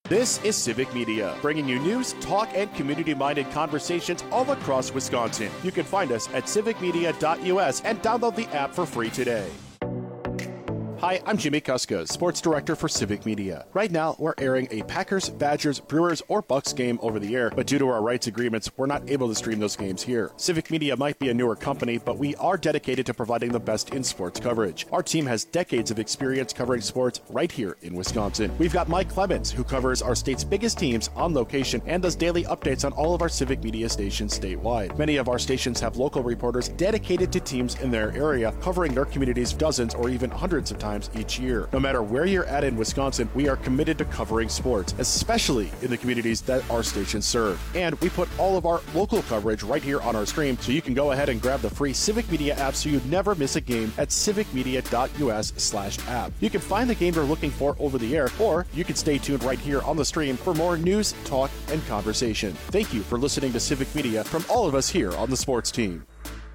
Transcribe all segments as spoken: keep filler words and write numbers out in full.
This is Civic Media, bringing you news, talk, and community-minded conversations all across Wisconsin. You can find us at civic media dot U S and download the app for free today. Hi, I'm Jimmy Kuska, Sports Director for Civic Media. Right now, we're airing a Packers, Badgers, Brewers, or Bucks game over the air, but due to our rights agreements, we're not able to stream those games here. Civic Media might be a newer company, but we are dedicated to providing the best in sports coverage. Our team has decades of experience covering sports right here in Wisconsin. We've got Mike Clemens, who covers our state's biggest teams on location and does daily updates on all of our Civic Media stations statewide. Many of our stations have local reporters dedicated to teams in their area, covering their communities dozens or even hundreds of times each year. No matter where you're at in Wisconsin, we are committed to covering sports, especially in the communities that our stations serve. And we put all of our local coverage right here on our stream, so you can go ahead and grab the free Civic Media app so you never miss a game at civic media dot U S slash app. You can find the game you're looking for over the air, or you can stay tuned right here on the stream for more news, talk, and conversation. Thank you for listening to Civic Media from all of us here on the sports team.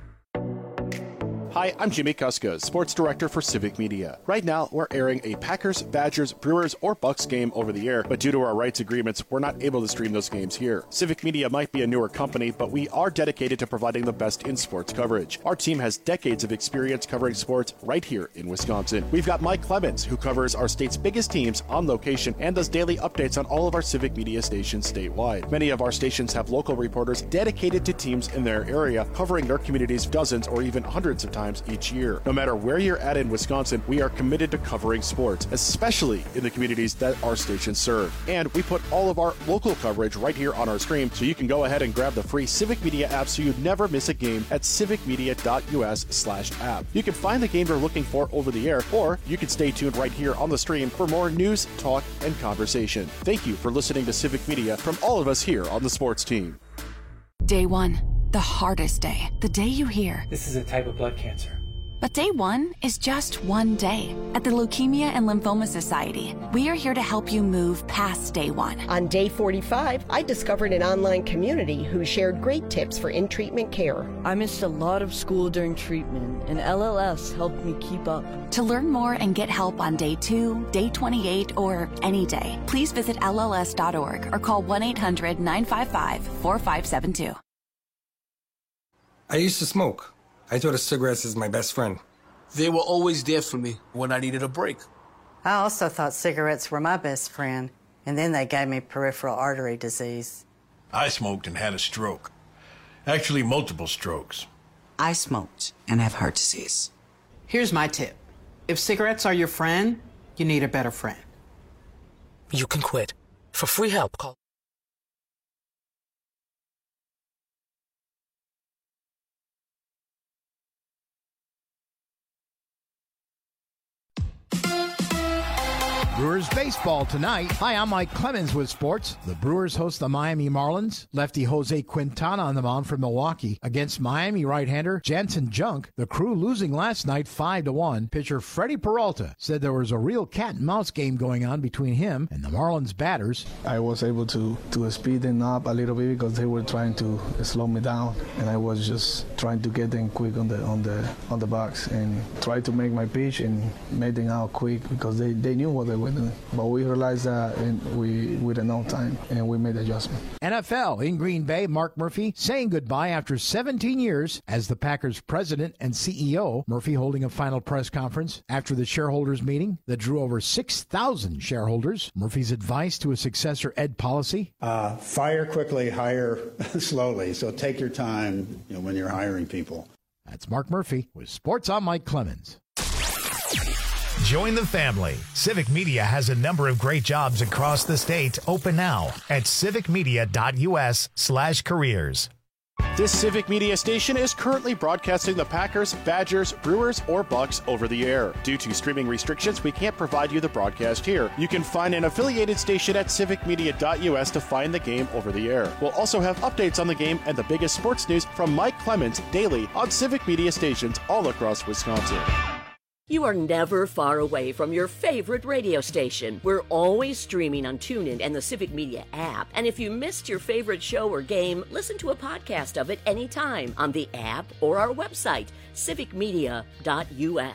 Hi, I'm Jimmy Kuska, Sports Director for Civic Media. Right now, we're airing a Packers, Badgers, Brewers, or Bucks game over the air, but due to our rights agreements, we're not able to stream those games here. Civic Media might be a newer company, but we are dedicated to providing the best in sports coverage. Our team has decades of experience covering sports right here in Wisconsin. We've got Mike Clemens, who covers our state's biggest teams on location and does daily updates on all of our Civic Media stations statewide. Many of our stations have local reporters dedicated to teams in their area, covering their communities dozens or even hundreds of times each year. No matter where you're at in Wisconsin, we are committed to covering sports, especially in the communities that our stations serve. And we put all of our local coverage right here on our stream, so you can go ahead and grab the free Civic Media app so you never miss a game at civic media dot U S slash app. You can find the game you're looking for over the air, or you can stay tuned right here on the stream for more news, talk, and conversation. Thank you for listening to Civic Media from all of us here on the sports team. Day one, the hardest day, the day you hear, "This is a type of blood cancer." But day one is just one day. At the Leukemia and Lymphoma Society, we are here to help you move past day one. On day forty-five, I discovered an online community who shared great tips for in-treatment care. I missed a lot of school during treatment, and L L S helped me keep up. To learn more and get help on day two, day twenty-eight, or any day, please visit L L S dot org or call one eight hundred nine five five four five seven two. I used to smoke. I thought of cigarettes as my best friend. They were always there for me when I needed a break. I also thought cigarettes were my best friend, and then they gave me peripheral artery disease. I smoked and had a stroke. Actually, multiple strokes. I smoked and have heart disease. Here's my tip. If cigarettes are your friend, you need a better friend. You can quit. For free help, call. Brewers baseball tonight. Hi, I'm Mike Clemens with sports. The Brewers host the Miami Marlins. Lefty Jose Quintana on the mound for Milwaukee against Miami right-hander Jansen Junk. The Crew losing last night five to one. Pitcher Freddie Peralta said there was a real cat-and-mouse game going on between him and the Marlins batters. I was able to, to speed them up a little bit because they were trying to slow me down, and I was just trying to get them quick on the on the on the box and try to make my pitch and make them out quick because they, they knew what they were doing. But we realized that and we with enough time, and we made the adjustment. N F L in Green Bay, Mark Murphy saying goodbye after seventeen years as the Packers president and C E O. Murphy holding a final press conference after the shareholders meeting that drew over six thousand shareholders. Murphy's advice to a successor, Ed Policy. Uh, fire quickly, hire slowly. So take your time, you know, when you're hiring people. That's Mark Murphy with Sports. I'm Mike Clemens. Join the family. Civic Media has a number of great jobs across the state open now at civic media dot U S slash careers. This Civic Media station is currently broadcasting the Packers, Badgers, Brewers, or Bucks over the air. Due to streaming restrictions, we can't provide you the broadcast here. You can find an affiliated station at civic media dot U S to find the game over the air. We'll also have updates on the game and the biggest sports news from Mike Clemens daily on Civic Media stations all across Wisconsin. You are never far away from your favorite radio station. We're always streaming on TuneIn and the Civic Media app. And if you missed your favorite show or game, listen to a podcast of it anytime on the app or our website, civic media dot U S.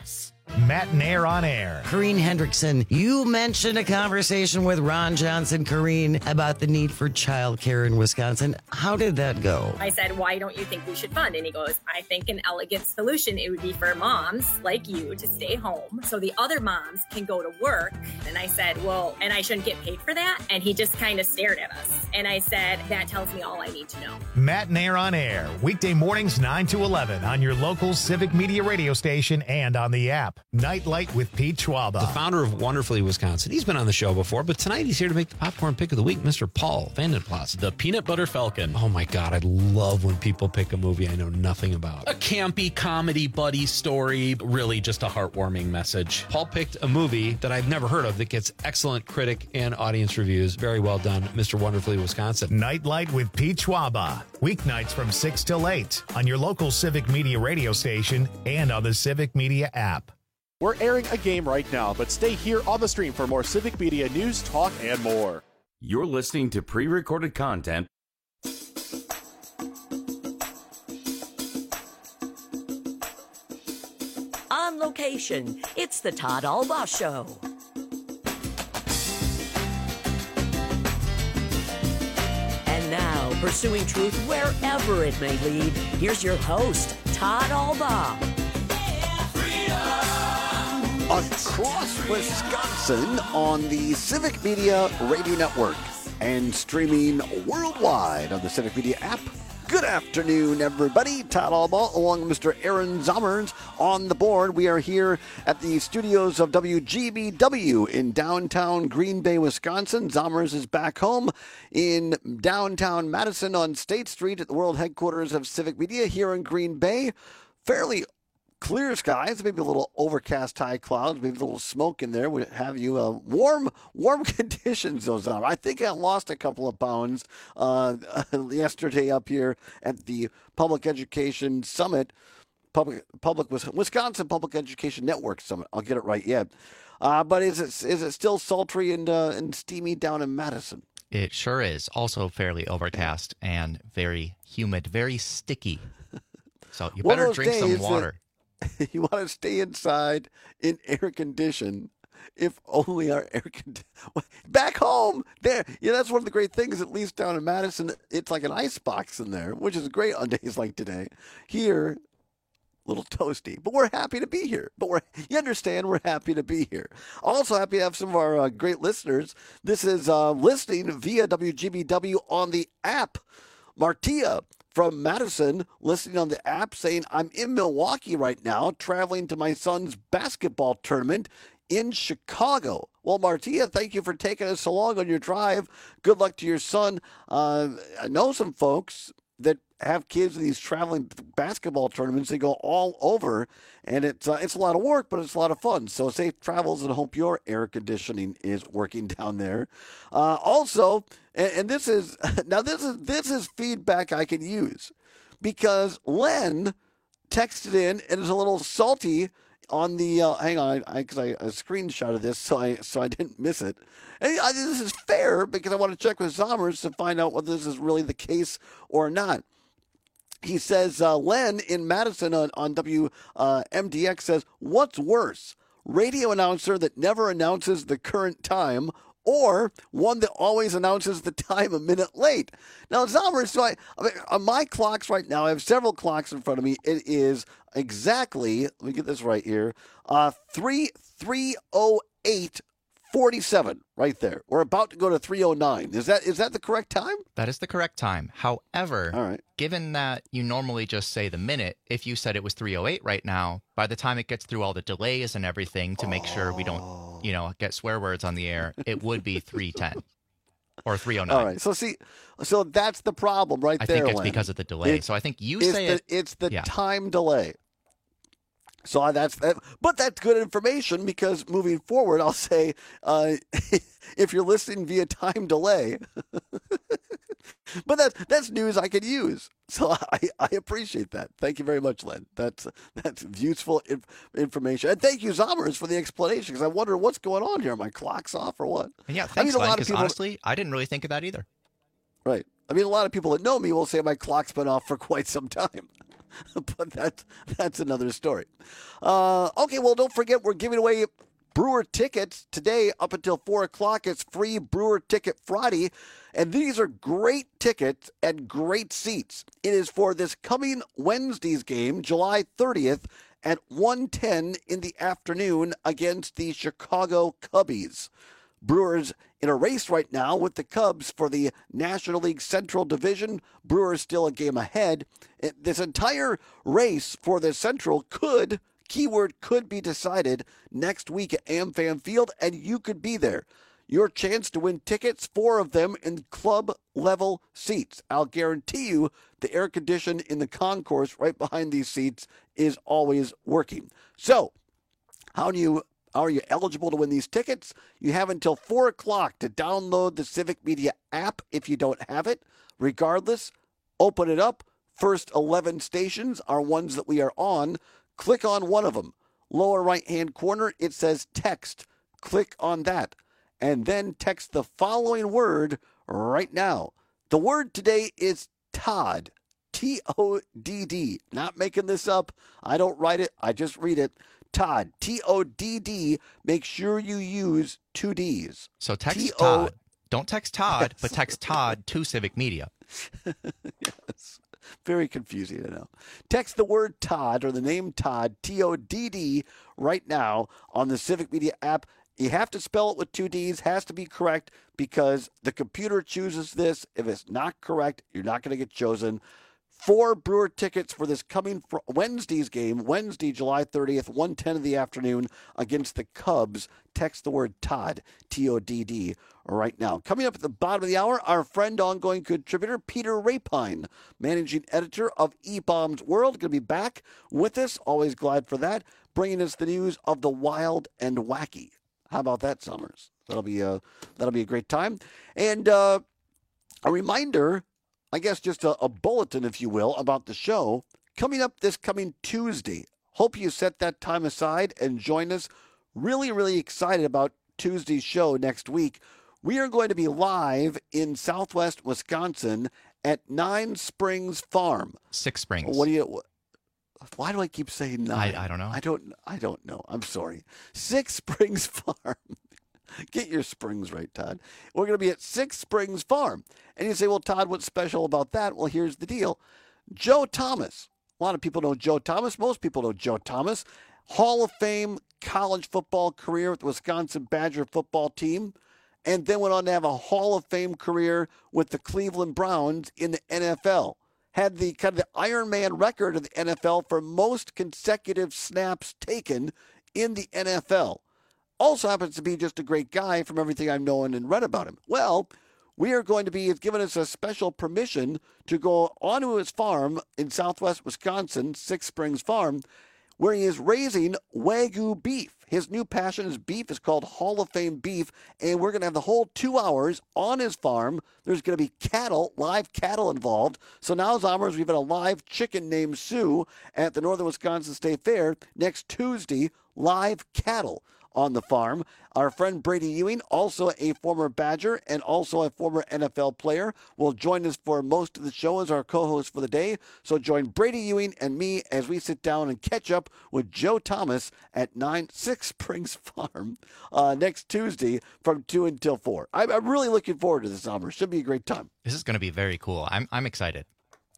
Matt Nair on Air. Corrine Hendrickson, you mentioned a conversation with Ron Johnson, Corrine, about the need for childcare in Wisconsin. How did that go? I said, why don't you think we should fund? And he goes, I think an elegant solution, it would be for moms like you to stay home so the other moms can go to work. And I said, well, and I shouldn't get paid for that? And he just kind of stared at us. And I said, that tells me all I need to know. Matt Nair on Air, weekday mornings nine to eleven on your local Civic Media radio station and on the app. Nightlight with Pete Schwaba. The founder of Wonderfully Wisconsin. He's been on the show before, but tonight he's here to make the popcorn pick of the week, Mister Paul Vandenplas. The Peanut Butter Falcon. Oh my God, I love when people pick a movie I know nothing about. A campy comedy buddy story, really just a heartwarming message. Paul picked a movie that I've never heard of that gets excellent critic and audience reviews. Very well done, Mister Wonderfully Wisconsin. Nightlight with Pete Schwaba. Weeknights from six till eight on your local Civic Media radio station and on the Civic Media app. We're airing a game right now, but stay here on the stream for more Civic Media news, talk, and more. You're listening to pre-recorded content. On location, it's the Todd Albaugh Show. And now, pursuing truth wherever it may lead, here's your host, Todd Albaugh. Across Wisconsin on the Civic Media Radio Network and streaming worldwide on the Civic Media app. Good afternoon, everybody. Todd Albaugh along with Mister Aaron Zommers on the board. We are here at the studios of W G B W in downtown Green Bay, Wisconsin. Zommers is back home in downtown Madison on State Street at the world headquarters of Civic Media here in Green Bay. Fairly clear skies, maybe a little overcast high clouds, maybe a little smoke in there would have you uh, warm warm conditions those are. I think I lost a couple of pounds uh, yesterday up here at the Public Education Summit, Public Public Wisconsin Public Education Network Summit. I'll get it right yet. Uh, but is it is it still sultry and uh, and steamy down in Madison? It sure is. Also fairly overcast and very humid, very sticky. So you better drink some water. That, you want to stay inside in air condition, if only our air condition. Back home, there. Yeah, that's one of the great things, at least down in Madison. It's like an ice box in there, which is great on days like today. Here, a little toasty, but we're happy to be here. But we're, you understand, we're happy to be here. Also happy to have some of our uh, great listeners. This is uh, listening via W G B W on the app. Martia from Madison, listening on the app, saying, I'm in Milwaukee right now, traveling to my son's basketball tournament in Chicago. Well, Martia, thank you for taking us along on your drive. Good luck to your son. Uh, I know some folks that have kids in these traveling basketball tournaments. They go all over, and it's uh, it's a lot of work, but it's a lot of fun. So safe travels, and hope your air conditioning is working down there. Uh, also, and, and this is now this is this is feedback I can use, because Len texted in and is a little salty on the uh, hang on, I because I, I, I screenshotted this, so I so I didn't miss it. And I, this is fair because I want to check with Zommers to find out whether this is really the case or not. He says, uh, Len in Madison on, on W M D X says, what's worse, radio announcer that never announces the current time, or one that always announces the time a minute late? Now, Zommers, so I, I mean, on my clocks right now, I have several clocks in front of me. It is exactly, let me get this right here, uh, three oh eight forty-seven right there. We're about to go to three oh nine. Is that is that the correct time? That is the correct time. However, All right. given that you normally just say the minute, if you said it was three oh eight right now, by the time it gets through all the delays and everything to make oh. sure we don't, you know, get swear words on the air, it would be three ten or three oh nine. All right. So see, so that's the problem right I there. I think it's Len. because of the delay. It, so I think you it's say the, it. It's the yeah. time delay. So that's that, but that's good information, because moving forward, I'll say uh, if you're listening via time delay, but that's that's news I could use. So I, I appreciate that. Thank you very much, Len. That's that's useful inf- information, and thank you, Zommers, for the explanation, because I wonder what's going on here. Are my clocks off or what? Yeah, thanks, I mean, a Len, lot of people, honestly, I didn't really think of that either. Right. I mean, a lot of people that know me will say my clock's been off for quite some time. but that's that's another story. Uh, okay, well, don't forget we're giving away Brewer tickets today up until four o'clock. It's free Brewer Ticket Friday, and these are great tickets and great seats. It is for this coming Wednesday's game, July thirtieth, at one ten in the afternoon against the Chicago Cubbies. Brewers in a race right now with the Cubs for the National League Central Division. Brewers still a game ahead. This entire race for the Central could, keyword could be decided next week at AmFam Field, and you could be there. Your chance to win tickets, four of them in club-level seats. I'll guarantee you the air condition in the concourse right behind these seats is always working. So, how do you are you eligible to win these tickets? You have until four o'clock to download the Civic Media app if you don't have it. Regardless, open it up. First eleven stations are ones that we are on. Click on one of them. Lower right-hand corner, it says text. Click on that. And then text the following word right now. The word today is Todd. T O D D. Not making this up. I don't write it. I just read it. Todd. T O D D. Make sure you use two D's. So text T O Todd. Don't text Todd, Yes. but text Todd to Civic Media. Yes. Very confusing, I know. Text the word Todd or the name Todd, T O D D, right now on the Civic Media app. You have to spell it with two D's, has to be correct because the computer chooses this. If it's not correct, you're not going to get chosen. Four Brewer tickets for this coming fr- Wednesday's game, Wednesday, July thirtieth, one ten in the afternoon against the Cubs. Text the word Todd, T O D D, right now. Coming up at the bottom of the hour, our friend, ongoing contributor, Peter Rapine, managing editor of E-Bombs World, going to be back with us. Always glad for that. Bringing us the news of the wild and wacky. How about that, Summers? That'll be a, that'll be a great time. And uh, a reminder, I guess just a, a bulletin, if you will, about the show coming up this coming Tuesday. Hope you set that time aside and join us. Really, really excited about Tuesday's show next week. We are going to be live in Southwest Wisconsin at Nine Springs Farm. Six Springs. What do you? Why do I keep saying nine? I, I don't know. I don't. I don't know. I'm sorry. Six Springs Farm. Get your springs right, Todd. We're going to be at Six Springs Farm. And you say, well, Todd, what's special about that? Well, here's the deal. Joe Thomas. A lot of people know Joe Thomas. Most people know Joe Thomas. Hall of Fame college football career with the Wisconsin Badger football team. And then went on to have a Hall of Fame career with the Cleveland Browns in the N F L. Had the kind of the Iron Man record of the N F L for most consecutive snaps taken in the N F L. Also happens to be just a great guy from everything I've known and read about him. Well, we are going to be, he's given us a special permission to go onto his farm in Southwest Wisconsin, Six Springs Farm, where he is raising Wagyu beef. His new passion, his beef, is called Hall of Fame beef, and we're going to have the whole two hours on his farm. There's going to be cattle, live cattle involved. So now, Zommers, we've got a live chicken named Sue at the Northern Wisconsin State Fair next Tuesday, live cattle on the farm. Our friend Brady Ewing, also a former Badger and also a former N F L player, will join us for most of the show as our co-host for the day. So join Brady Ewing and me as we sit down and catch up with Joe Thomas at nine Six Springs Farm uh, next Tuesday from two until four. I'm, I'm really looking forward to this summer. Should be a great time. This is going to be very cool. I'm I'm excited.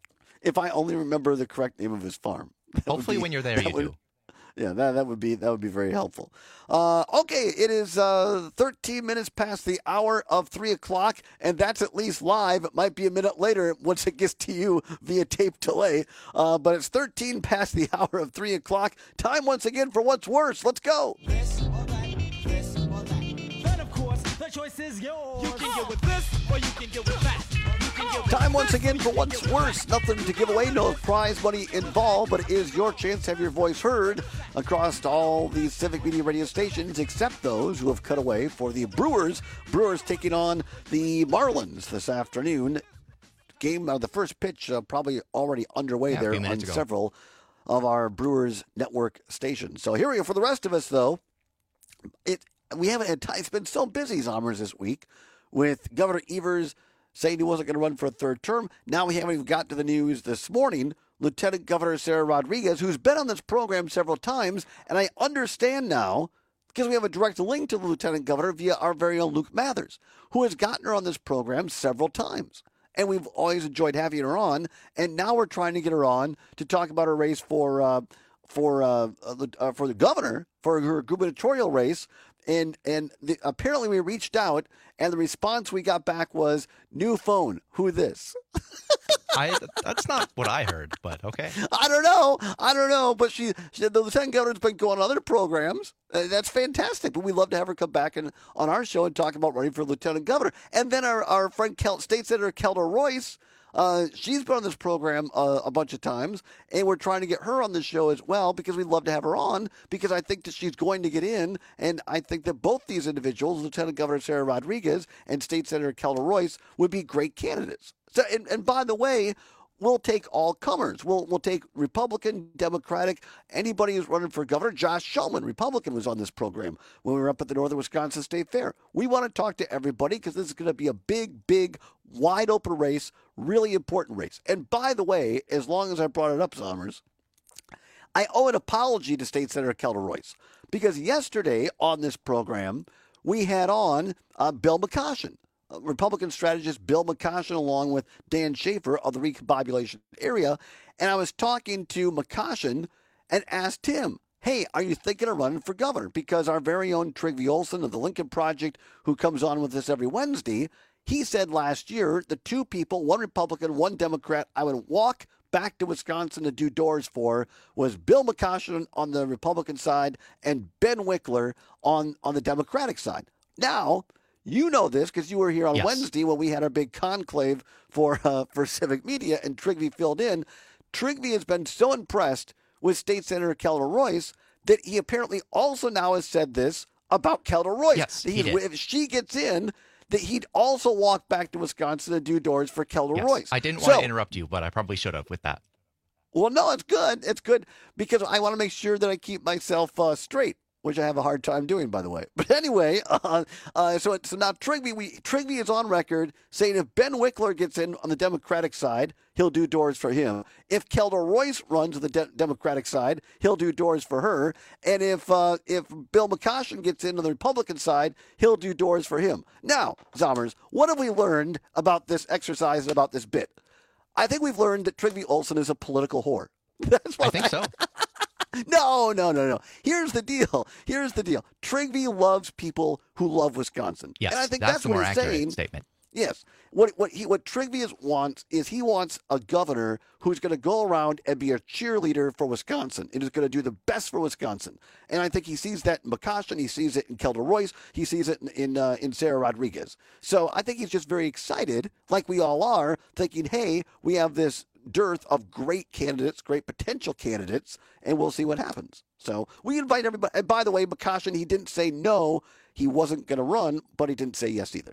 If I only remember the correct name of his farm. Hopefully be, when you're there, you would, do. Yeah, that, that would be that would be very helpful. Uh, okay, it is uh, thirteen minutes past the hour of three o'clock, and that's at least live. It might be a minute later once it gets to you via tape delay, uh, but it's thirteen past the hour of three o'clock. Time once again for What's Worse. Let's go. This or that, this or that. Then, of course, the choice is yours. You can get with this, or you can get with that. Time once again for What's Worse. Nothing to give away, no prize money involved, but it is your chance to have your voice heard across all these Civic Media radio stations, except those who have cut away for the Brewers. Brewers taking on the Marlins this afternoon. Game, uh, the first pitch uh, probably already underway Yeah, there a few on minutes ago. several of our Brewers network stations. So here we go. For the rest of us, though, it we haven't had time. It's been so busy, Zommers, this week with Governor Evers saying he wasn't going to run for a third term. Now we haven't even got to the news this morning. Lieutenant Governor Sarah Rodriguez, who's been on this program several times, and I understand now, because we have a direct link to the Lieutenant Governor via our very own Luke Mathers, who has gotten her on this program several times. And we've always enjoyed having her on, and now we're trying to get her on to talk about her race for uh, for uh, uh, for the governor, for her gubernatorial race. And and the, apparently we reached out, and the response we got back was, new phone, who this? I That's not what I heard, but okay. I don't know. I don't know. But she, she the lieutenant governor's been going on other programs. Uh, that's fantastic. But we'd love to have her come back and on our show and talk about running for lieutenant governor. And then our, our friend Kel, State Senator Kelda Royce, uh, she's been on this program uh, a bunch of times, and we're trying to get her on the show as well because we'd love to have her on because I think that she's going to get in, and I think that both these individuals, Lieutenant Governor Sarah Rodriguez and State Senator Kelda Royce, would be great candidates. So, and, and by the way, we'll take all comers. We'll we'll take Republican, Democratic, anybody who's running for governor. Josh Shulman, Republican, was on this program when we were up at the Northern Wisconsin State Fair. We want to talk to everybody because this is going to be a big, big, wide open race, really important race. And by the way, as long as I brought it up, Zommers, I owe an apology to State Senator Kelda Royce because yesterday on this program we had on uh, Bill McCoshen. Republican strategist Bill McCoshen along with Dan Schaefer of the recombobulation area. And I was talking to McCoshen and asked him, hey, are you thinking of running for governor? Because our very own Trygve Olson of the Lincoln Project, who comes on with us every Wednesday, he said last year the two people, one Republican, one Democrat, I would walk back to Wisconsin to do doors for was Bill McCoshen on the Republican side and Ben Wickler on, on the Democratic side. Now, you know this because you were here on yes. Wednesday when we had our big conclave for uh, for Civic Media, and Trygve filled in. Trygve has been so impressed with State Senator Kelda Royce that he apparently also now has said this about Kelda Royce. Yes, he he did. If she gets in, that he'd also walk back to Wisconsin to do doors for Kelda yes. Royce. I didn't so, want to interrupt you, but I probably should have with that. Well, no, it's good. It's good because I want to make sure that I keep myself uh, straight, which I have a hard time doing, by the way. But anyway, uh, uh, so so now Trygve, we Trygve is on record saying if Ben Wickler gets in on the Democratic side, he'll do doors for him. If Kelda Royce runs on the de- Democratic side, he'll do doors for her. And if uh, if Bill McCoshen gets in on the Republican side, he'll do doors for him. Now, Zommers, what have we learned about this exercise and about this bit? I think we've learned that Trygve Olson is a political whore. That's what I think I- so. No, no, no, no. Here's the deal. Here's the deal. Trygve loves people who love Wisconsin. Yes, and I think that's, that's, the what more he's accurate saying. statement. Yes. What what he what Trygve is, wants is he wants a governor who's going to go around and be a cheerleader for Wisconsin and is going to do the best for Wisconsin. And I think he sees that in McCoshen. He sees it in Kelda Royce. He sees it in in, uh, in Sarah Rodriguez. So I think he's just very excited, like we all are, thinking, hey, we have this dearth of great candidates, great potential candidates, and we'll see what happens. So we invite everybody. And by the way, McCoshen, he didn't say no, he wasn't going to run, but he didn't say yes either.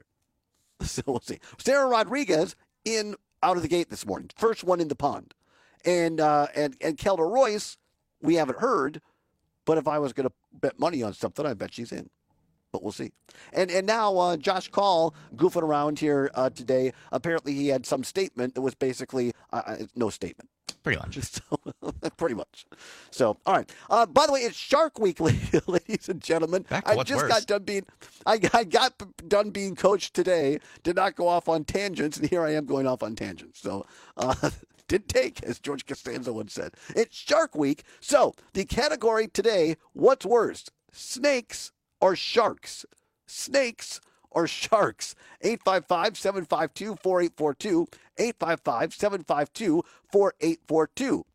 So we'll see. Sarah Rodriguez in out of the gate this morning, first one in the pond, and uh, and and Kelda Royce, we haven't heard, but if I was going to bet money on something, I bet she's in. But we'll see. And and now uh, Josh Call goofing around here uh, today. Apparently he had some statement that was basically uh, no statement. Pretty much. So, pretty much. So, all right. Uh, by the way, it's Shark Week, ladies and gentlemen. Back to I what's just worse. got done being, I, I got done being coached today. Did not go off on tangents, and here I am going off on tangents. So, uh, didn't take, as George Costanza once said. It's Shark Week. So, the category today: what's worse, snakes or sharks? Snakes or sharks? eight five five, seven five two, four eight four two. eight five five, seven five two, four eight four two.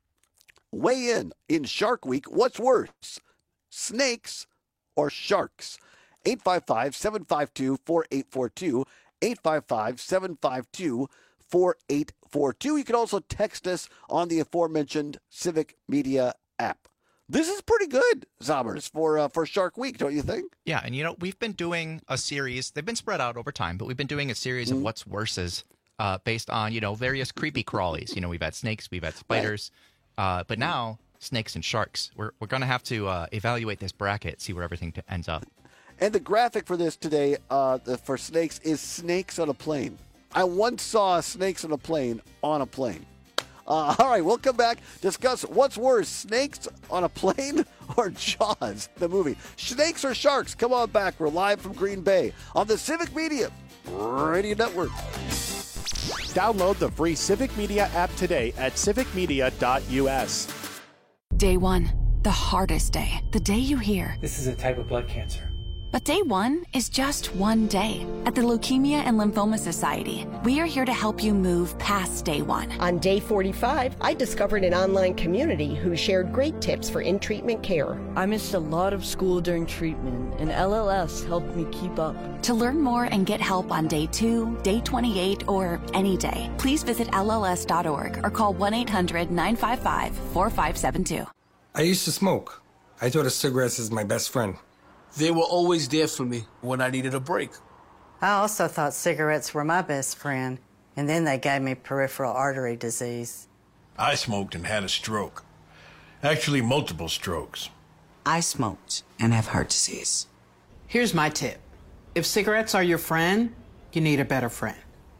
Weigh in in Shark Week. What's worse, snakes or sharks? eight five five, seven five two, four eight four two. eight five five, seven five two, four eight four two. You can also text us on the aforementioned Civic Media app. This is pretty good, Zommers, for uh, for Shark Week, don't you think? Yeah, and you know, we've been doing a series. They've been spread out over time, but we've been doing a series Mm-hmm. of what's worses uh, based on, you know, various creepy crawlies. You know, we've had snakes, we've had spiders, uh, but now snakes and sharks. We're we're going to have to uh, evaluate this bracket, see where everything t- ends up. And the graphic for this today, uh, the, for snakes, is snakes on a plane. I once saw snakes on a plane on a plane. Uh, all right, we'll come back, discuss what's worse, snakes on a plane or Jaws, the movie. Snakes or sharks? Come on back. We're live from Green Bay on the Civic Media Radio Network. Download the free Civic Media app today at civic media dot u s. Day one, the hardest day. The day you hear, this is a type of blood cancer. But day one is just one day. At the Leukemia and Lymphoma Society, we are here to help you move past day one. On day forty-five, I discovered an online community who shared great tips for in-treatment care. I missed a lot of school during treatment, and L L S helped me keep up. To learn more and get help on day two, day twenty-eight, or any day, please visit L L S dot org or call one eight hundred nine five five four five seven two. I used to smoke. I thought of cigarettes as my best friend. They were always there for me when I needed a break. I also thought cigarettes were my best friend, and then they gave me peripheral artery disease. I smoked and had a stroke. Actually, multiple strokes. I smoked and have heart disease. Here's my tip. If cigarettes are your friend, you need a better friend.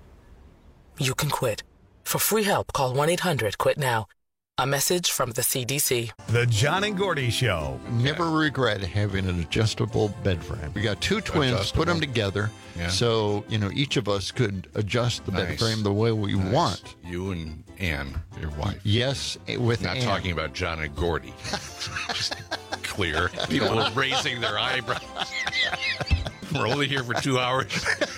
You can quit. For free help, call one eight hundred quit now. A message from the C D C. The John and Gordy Show. Never regret having an adjustable bed frame. We got two twins, Adjustable. put them together, Yeah. so you know each of us could adjust the bed Nice. frame the way we Nice. want. You and Ann, your wife. Yes, with Not Ann. talking about John and Gordy. Just clear. People are raising their eyebrows. We're only here for two hours.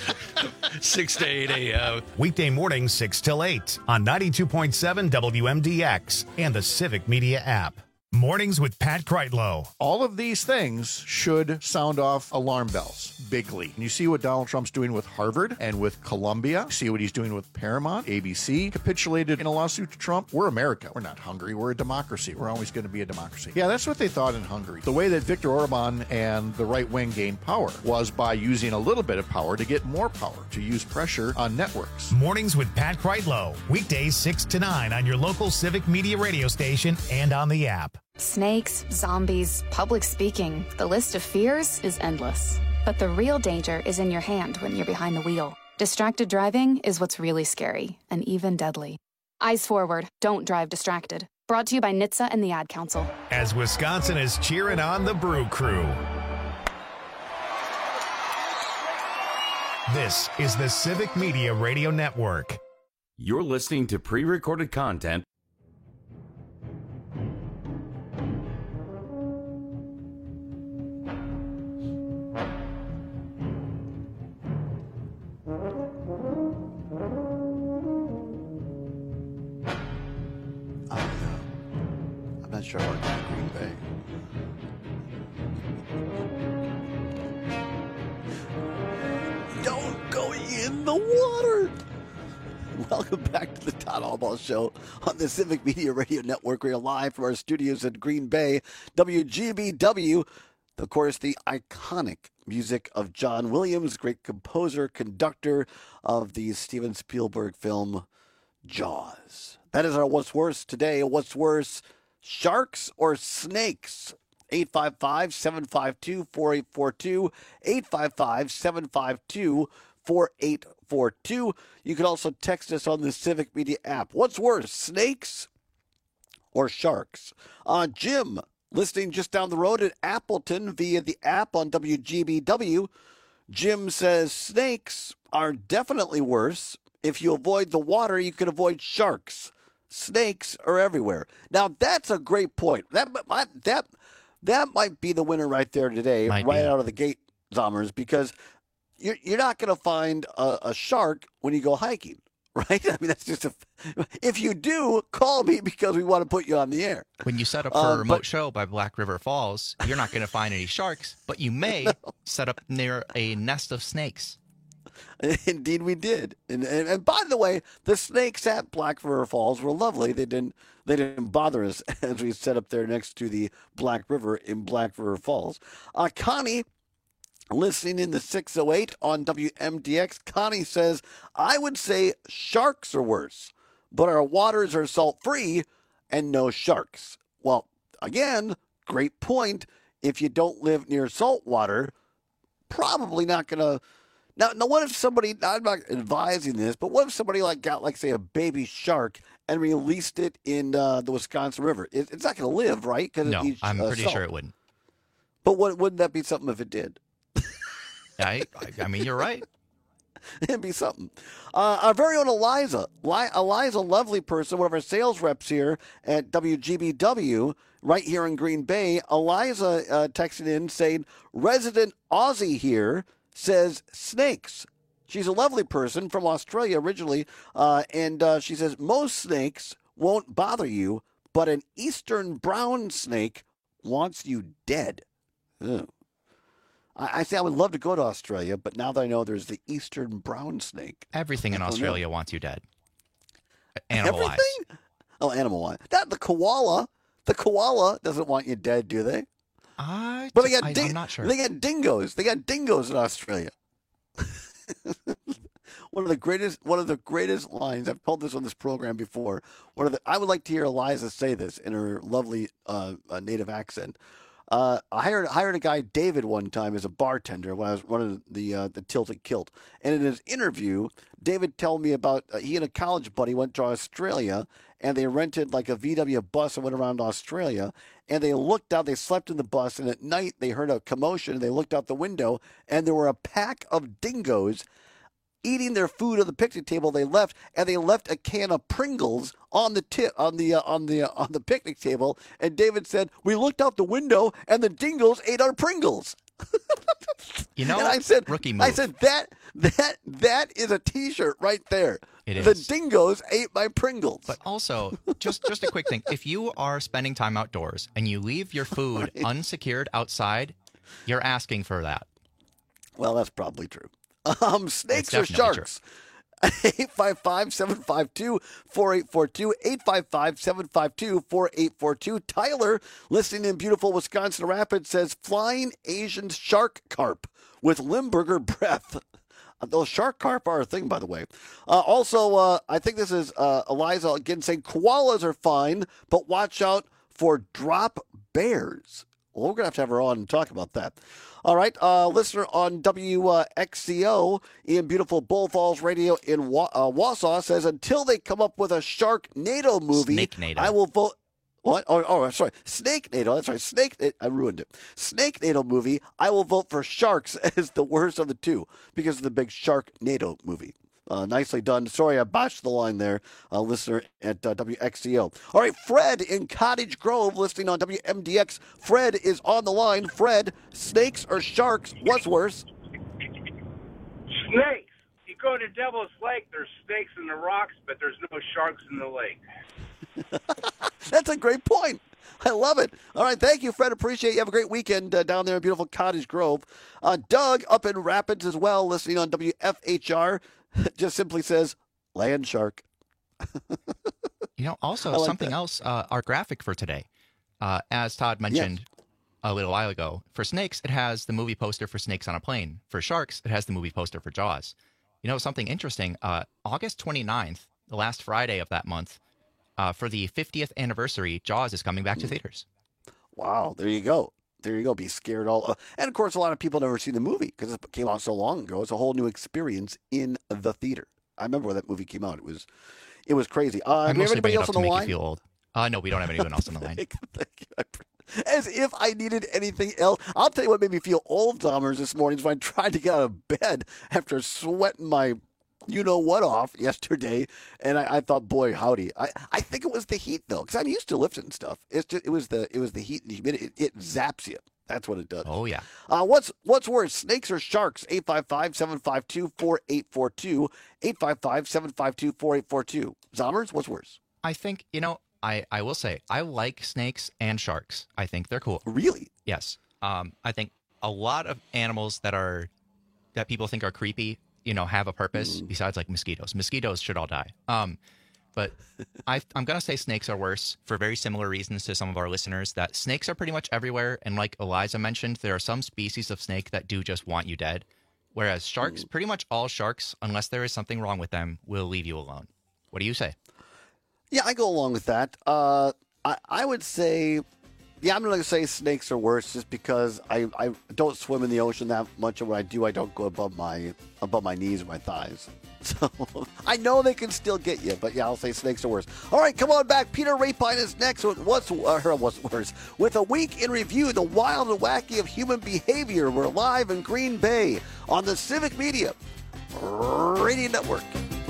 six to eight a.m. Weekday mornings, six till eight on ninety-two point seven W M D X and the Civic Media app. Mornings with Pat Kreitlow. All of these things should sound off alarm bells bigly. You see what Donald Trump's doing with Harvard and with Columbia. You see what he's doing with Paramount. A B C capitulated in a lawsuit to Trump. We're America. We're not Hungary. We're a democracy. We're always going to be a democracy. Yeah, that's what they thought in Hungary. The way that Viktor Orban and the right wing gained power was by using a little bit of power to get more power, to use pressure on networks. Mornings with Pat Kreitlow. Weekdays six to nine on your local Civic Media radio station and on the app. Snakes, zombies, public speaking. The list of fears is endless. But the real danger is in your hand when you're behind the wheel. Distracted driving is what's really scary and even deadly. Eyes forward. Don't drive distracted. Brought to you by N H T S A and the Ad Council. As Wisconsin is cheering on the Brew Crew. This is the Civic Media Radio Network. You're listening to pre-recorded content. I'm not sure about Green Bay. Don't go in the water. Welcome back to the Todd Albaugh Show on the Civic Media Radio Network. We're live from our studios at Green Bay, W G B W. Of course, the iconic music of John Williams, great composer, conductor of the Steven Spielberg film Jaws. That is our What's Worse today. What's worse, sharks or snakes? eight five five, seven five two, four eight four two, eight five five, seven five two, four eight four two. You can also text us on the Civic Media app. What's worse, snakes or sharks? Uh, Jim, listening just down the road at Appleton via the app on W G B W. Jim says snakes are definitely worse. If you avoid the water, you can avoid sharks. Snakes are everywhere. Now, that's a great point. That that that might be the winner right there today, Might right be. out of the gate, Zommers, because you're, you're not going to find a, a shark when you go hiking, right? I mean, that's just a... If you do, call me because we want to put you on the air. When you set up for Uh, a remote but- show by Black River Falls, you're not going to find any sharks, but you may set up near a nest of snakes. Indeed, we did. And, and and by the way, the snakes at Black River Falls were lovely. They didn't they didn't bother us as we set up there next to the Black River in Black River Falls. Uh, Connie, listening in the six oh eight on W M D X, Connie says, I would say sharks are worse, but our waters are salt free and no sharks. Well, again, great point. If you don't live near salt water, probably not going to Now, now, what if somebody? I'm not advising this, but what if somebody like got like say a baby shark and released it in uh, the Wisconsin River? It, it's not going to live, right? Cause No, it eats, I'm uh, pretty salt. sure it wouldn't. But what, wouldn't that be something if it did? I, I, I mean, you're right. It'd be something. Uh, our very own Eliza. Li- Eliza, lovely person, one of our sales reps here at W G B W, right here in Green Bay. Eliza uh, texted in saying, resident Aussie here says snakes. She's a lovely person from Australia originally, uh, and uh, she says, most snakes won't bother you, but an eastern brown snake wants you dead. Ugh. I, I say I would love to go to Australia, but now that I know there's the eastern brown snake. Everything in I don't Australia know. wants you dead. Animal-wise. Everything? Oh, animal-wise. That, the koala, the koala doesn't want you dead, do they? I, But they got I, ding- I'm not sure. They got dingoes. They got dingoes in Australia. One of the greatest, one of the greatest lines. I've told this on this program before. One of the, I would like to hear Eliza say this in her lovely uh, uh, native accent. Uh, I hired hired a guy, David, one time as a bartender when I was running the uh, the Tilted Kilt. And in his interview, David told me about uh, he and a college buddy went to Australia and they rented like a V W bus and went around Australia. And they looked out, they slept in the bus, and at night they heard a commotion. And they looked out the window, and there were a pack of dingoes eating their food on the picnic table. They left, and they left a can of Pringles on the tip on the uh, on the uh, on the picnic table. And David said, "We looked out the window, and the dingoes ate our Pringles." You know, and I said, rookie move. I said that that that is a T-shirt right there. It The is. dingoes ate my Pringles. But also, just just a quick thing: if you are spending time outdoors and you leave your food Right. unsecured outside, you're asking for that. Well, that's probably true. Um, snakes or It's definitely true. sharks? eight five five, seven five two, four eight four two, eight five five, seven five two, four eight four two. Tyler, listening in beautiful Wisconsin Rapids, says flying Asian shark carp with Limburger breath. Those shark carp are a thing, by the way. Uh, also, uh, I think this is uh, Eliza again saying koalas are fine, but watch out for drop bears. Well, we're going to have to have her on and talk about that. All right, uh, listener on W X C O in beautiful Bull Falls Radio in Wa- uh, Wausau says, until they come up with a Sharknado movie, Snake-nado. I will vote. What? Oh, oh, sorry. Snake-nado. That's right. Snake. I ruined it. Snake-nado movie. I will vote for Sharks as the worst of the two because of the big Sharknado movie. Uh, nicely done. Sorry, I botched the line there, uh, listener at uh, W X C O. All right, Fred in Cottage Grove, listening on W M D X. Fred is on the line. Fred, snakes or sharks? What's worse? Snakes. You go to Devil's Lake, there's snakes in the rocks, but there's no sharks in the lake. That's a great point. I love it. All right, thank you, Fred. Appreciate it. You have a great weekend uh, down there in beautiful Cottage Grove. Uh, Doug up in Rapids as well, listening on W F H R, just simply says, land shark. You know, I also like something that. else, uh, our graphic for today, uh, as Todd mentioned a little while ago, for snakes, it has the movie poster for Snakes on a Plane. For sharks, it has the movie poster for Jaws. You know, something interesting, uh, August twenty-ninth, the last Friday of that month, uh, for the fiftieth anniversary, Jaws is coming back to theaters. Wow, there you go. There you go. Be scared all. Uh, and of course, a lot of people never seen the movie because it came out so long ago. It's a whole new experience in the theater. I remember when that movie came out. It was, it was crazy. Uh, I do we have mostly bring anybody it else up on to the make line? you feel old. Uh, no, we don't have anyone else on the line. Thank you. I pre- As if I needed anything else. I'll tell you what made me feel old, Dahmers, this morning is when I tried to get out of bed after sweating my you-know-what off yesterday, and I, I thought, boy, howdy. I, I think it was the heat, though, because I'm used to lifting stuff. It's just, it was the it was the heat and the humidity. It, it zaps you. That's what it does. Oh, yeah. Uh, what's what's worse, snakes or sharks? eight five five, seven five two, four eight four two. eight five five, seven five two, four eight four two. Zommers, what's worse? I think, you know, I, I will say, I like snakes and sharks. I think they're cool. Really? Yes. Um, I think a lot of animals that are that people think are creepy, you know, have a purpose Mm. besides like mosquitoes. Mosquitoes should all die. Um, but I, I'm going to say snakes are worse for very similar reasons to some of our listeners, that snakes are pretty much everywhere. And like Eliza mentioned, there are some species of snake that do just want you dead. Whereas sharks, pretty much all sharks, unless there is something wrong with them, will leave you alone. What do you say? Yeah, I go along with that. Uh, I, I would say Yeah, I'm going to say snakes are worse just because I, I don't swim in the ocean that much, and when I do, I don't go above my above my knees or my thighs. So I know they can still get you, but yeah, I'll say snakes are worse. All right, come on back. Peter Rapine is next with What's, uh, what's Worse. With a week in review, the wild and wacky of human behavior. We're live in Green Bay on the Civic Media Radio Network.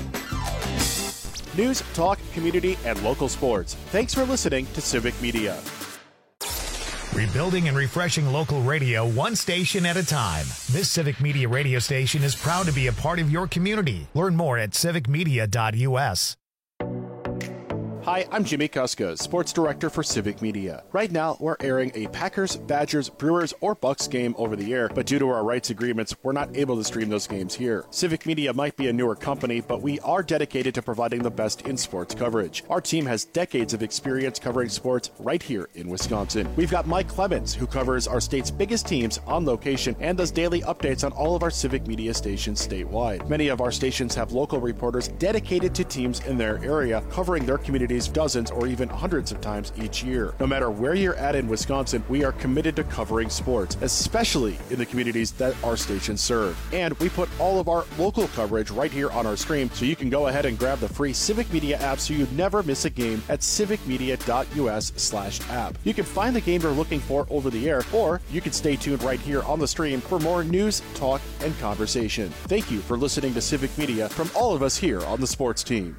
News, talk, community, and local sports. Thanks for listening to Civic Media. Rebuilding and refreshing local radio one station at a time. This Civic Media radio station is proud to be a part of your community. Learn more at civic media dot u s. Hi, I'm Jimmy Kuska, Sports Director for Civic Media. Right now, we're airing a Packers, Badgers, Brewers, or Bucks game over the air, but due to our rights agreements, we're not able to stream those games here. Civic Media might be a newer company, but we are dedicated to providing the best in sports coverage. Our team has decades of experience covering sports right here in Wisconsin. We've got Mike Clemens, who covers our state's biggest teams on location and does daily updates on all of our Civic Media stations statewide. Many of our stations have local reporters dedicated to teams in their area, covering their community dozens or even hundreds of times each year. No matter where you're at in Wisconsin, we are committed to covering sports, especially in the communities that our stations serve. And we put all of our local coverage right here on our stream, so you can go ahead and grab the free Civic Media app so you never miss a game at civic media dot u s slash app. You can find the game you're looking for over the air, or you can stay tuned right here on the stream for more news, talk, and conversation. Thank you for listening to Civic Media from all of us here on the sports team.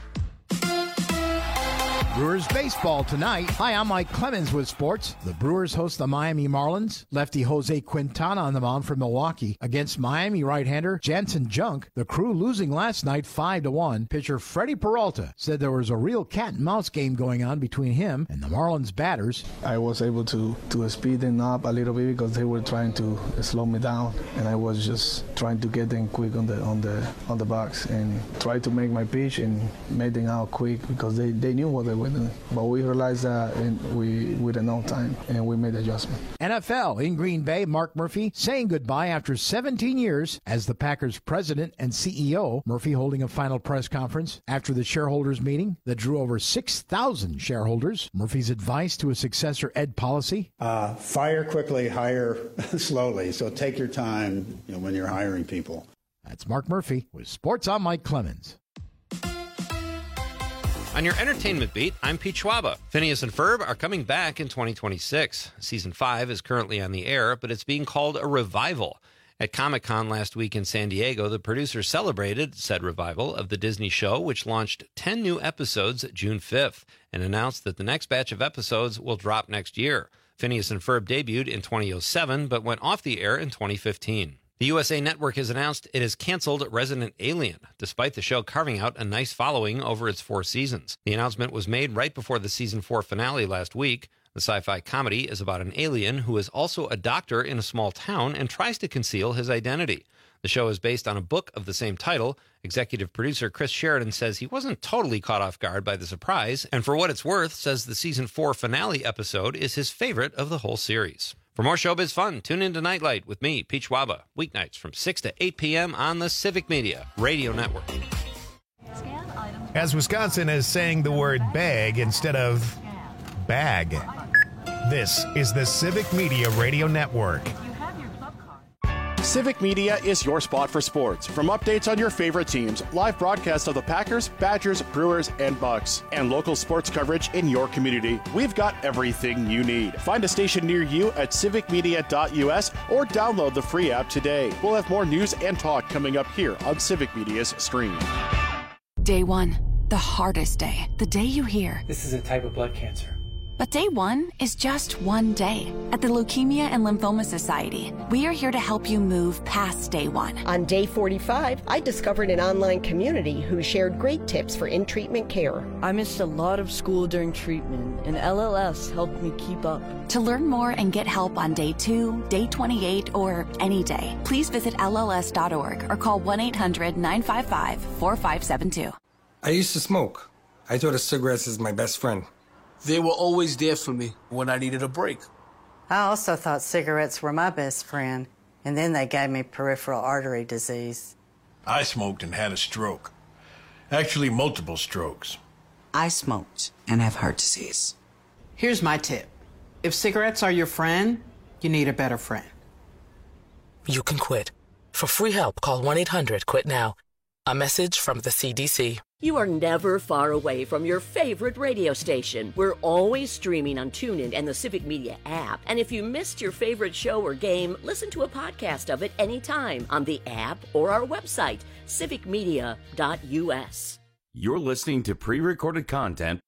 Brewers baseball tonight. Hi, I'm Mike Clemens with sports. The Brewers host the Miami Marlins. Lefty Jose Quintana on the mound for Milwaukee against Miami right-hander Jansen Junk. The Crew losing last night five to one. Pitcher Freddie Peralta said there was a real cat-and-mouse game going on between him and the Marlins batters. I was able to, to speed them up a little bit because they were trying to slow me down, and I was just trying to get them quick on the on the on the box and try to make my pitch and made them out quick because they, they knew what they were. But we realized that and we with enough time, and we made the adjustment. N F L in Green Bay, Mark Murphy saying goodbye after seventeen years as the Packers president and C E O. Murphy holding a final press conference after the shareholders meeting that drew over six thousand shareholders. Murphy's advice to his successor, Ed Policy. Uh, fire quickly, hire slowly. So take your time, you know, when you're hiring people. That's Mark Murphy with Sports. I'm Mike Clemens. On your entertainment beat, I'm Pete Schwaba. Phineas and Ferb are coming back in twenty twenty-six. Season five is currently on the air, but it's being called a revival. At Comic-Con last week in San Diego, the producers celebrated said revival of the Disney show, which launched ten new episodes June fifth, and announced that the next batch of episodes will drop next year. Phineas and Ferb debuted in two thousand seven, but went off the air in twenty fifteen. The U S A Network has announced it has canceled Resident Alien, despite the show carving out a nice following over its four seasons. The announcement was made right before the season four finale last week. The sci-fi comedy is about an alien who is also a doctor in a small town and tries to conceal his identity. The show is based on a book of the same title. Executive producer Chris Sheridan says he wasn't totally caught off guard by the surprise, and for what it's worth, says the season four finale episode is his favorite of the whole series. For more showbiz fun, tune in to Nightlight with me, Pete Schwaba, weeknights from six to eight p.m. on the Civic Media Radio Network. As Wisconsin is saying the word bag instead of bag. This is the Civic Media Radio Network. Civic Media is your spot for sports. From updates on your favorite teams, live broadcasts of the Packers, Badgers, Brewers, and Bucks, and local sports coverage in your community, we've got everything you need. Find a station near you at civic media dot u s or download the free app today. We'll have more news and talk coming up here on Civic Media's stream. Day one, the hardest day. The day you hear, this is a type of blood cancer. But day one is just one day. At the Leukemia and Lymphoma Society, we are here to help you move past day one. On day forty-five, I discovered an online community who shared great tips for in-treatment care. I missed a lot of school during treatment, and L L S helped me keep up. To learn more and get help on day two, day twenty-eight, or any day, please visit L L S dot org or call one eight hundred nine five five four five seven two. I used to smoke. I thought a cigarette is my best friend. They were always there for me when I needed a break. I also thought cigarettes were my best friend, and then they gave me peripheral artery disease. I smoked and had a stroke. Actually, multiple strokes. I smoked and have heart disease. Here's my tip. If cigarettes are your friend, you need a better friend. You can quit. For free help, call one eight hundred quit now. A message from the C D C. You are never far away from your favorite radio station. We're always streaming on TuneIn and the Civic Media app. And if you missed your favorite show or game, listen to a podcast of it anytime on the app or our website, civic media dot u s. You're listening to pre-recorded content.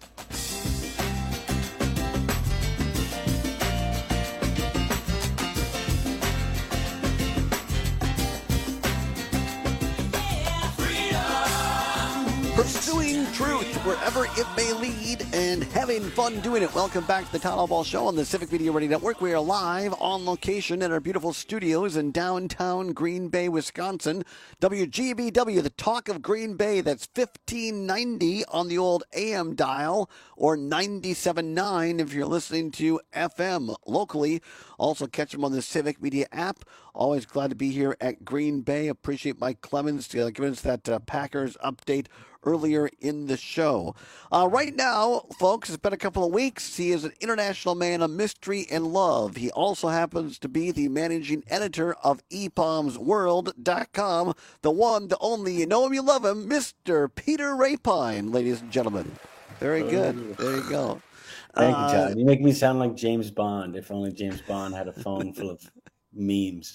Pursuing truth wherever it may lead and having fun doing it. Welcome back to the Town Hall Ball Show on the Civic Media Radio Network. We are live on location in our beautiful studios in downtown Green Bay, Wisconsin. W G B W, the talk of Green Bay. That's fifteen ninety on the old A M dial or ninety-seven point nine if you're listening to F M locally. Also catch them on the Civic Media app. Always glad to be here at Green Bay. Appreciate Mike Clemens uh, giving us that uh, Packers update earlier in the show. Uh, right now, folks, it's been a couple of weeks. He is an international man of mystery and love. He also happens to be the managing editor of e palms world dot com, the one, the only, you know him, you love him, Mister Peter Rapine, ladies and gentlemen. Very good. There you go. Thank you, Uh, Todd. You make me sound like James Bond. If only James Bond had a phone full of memes.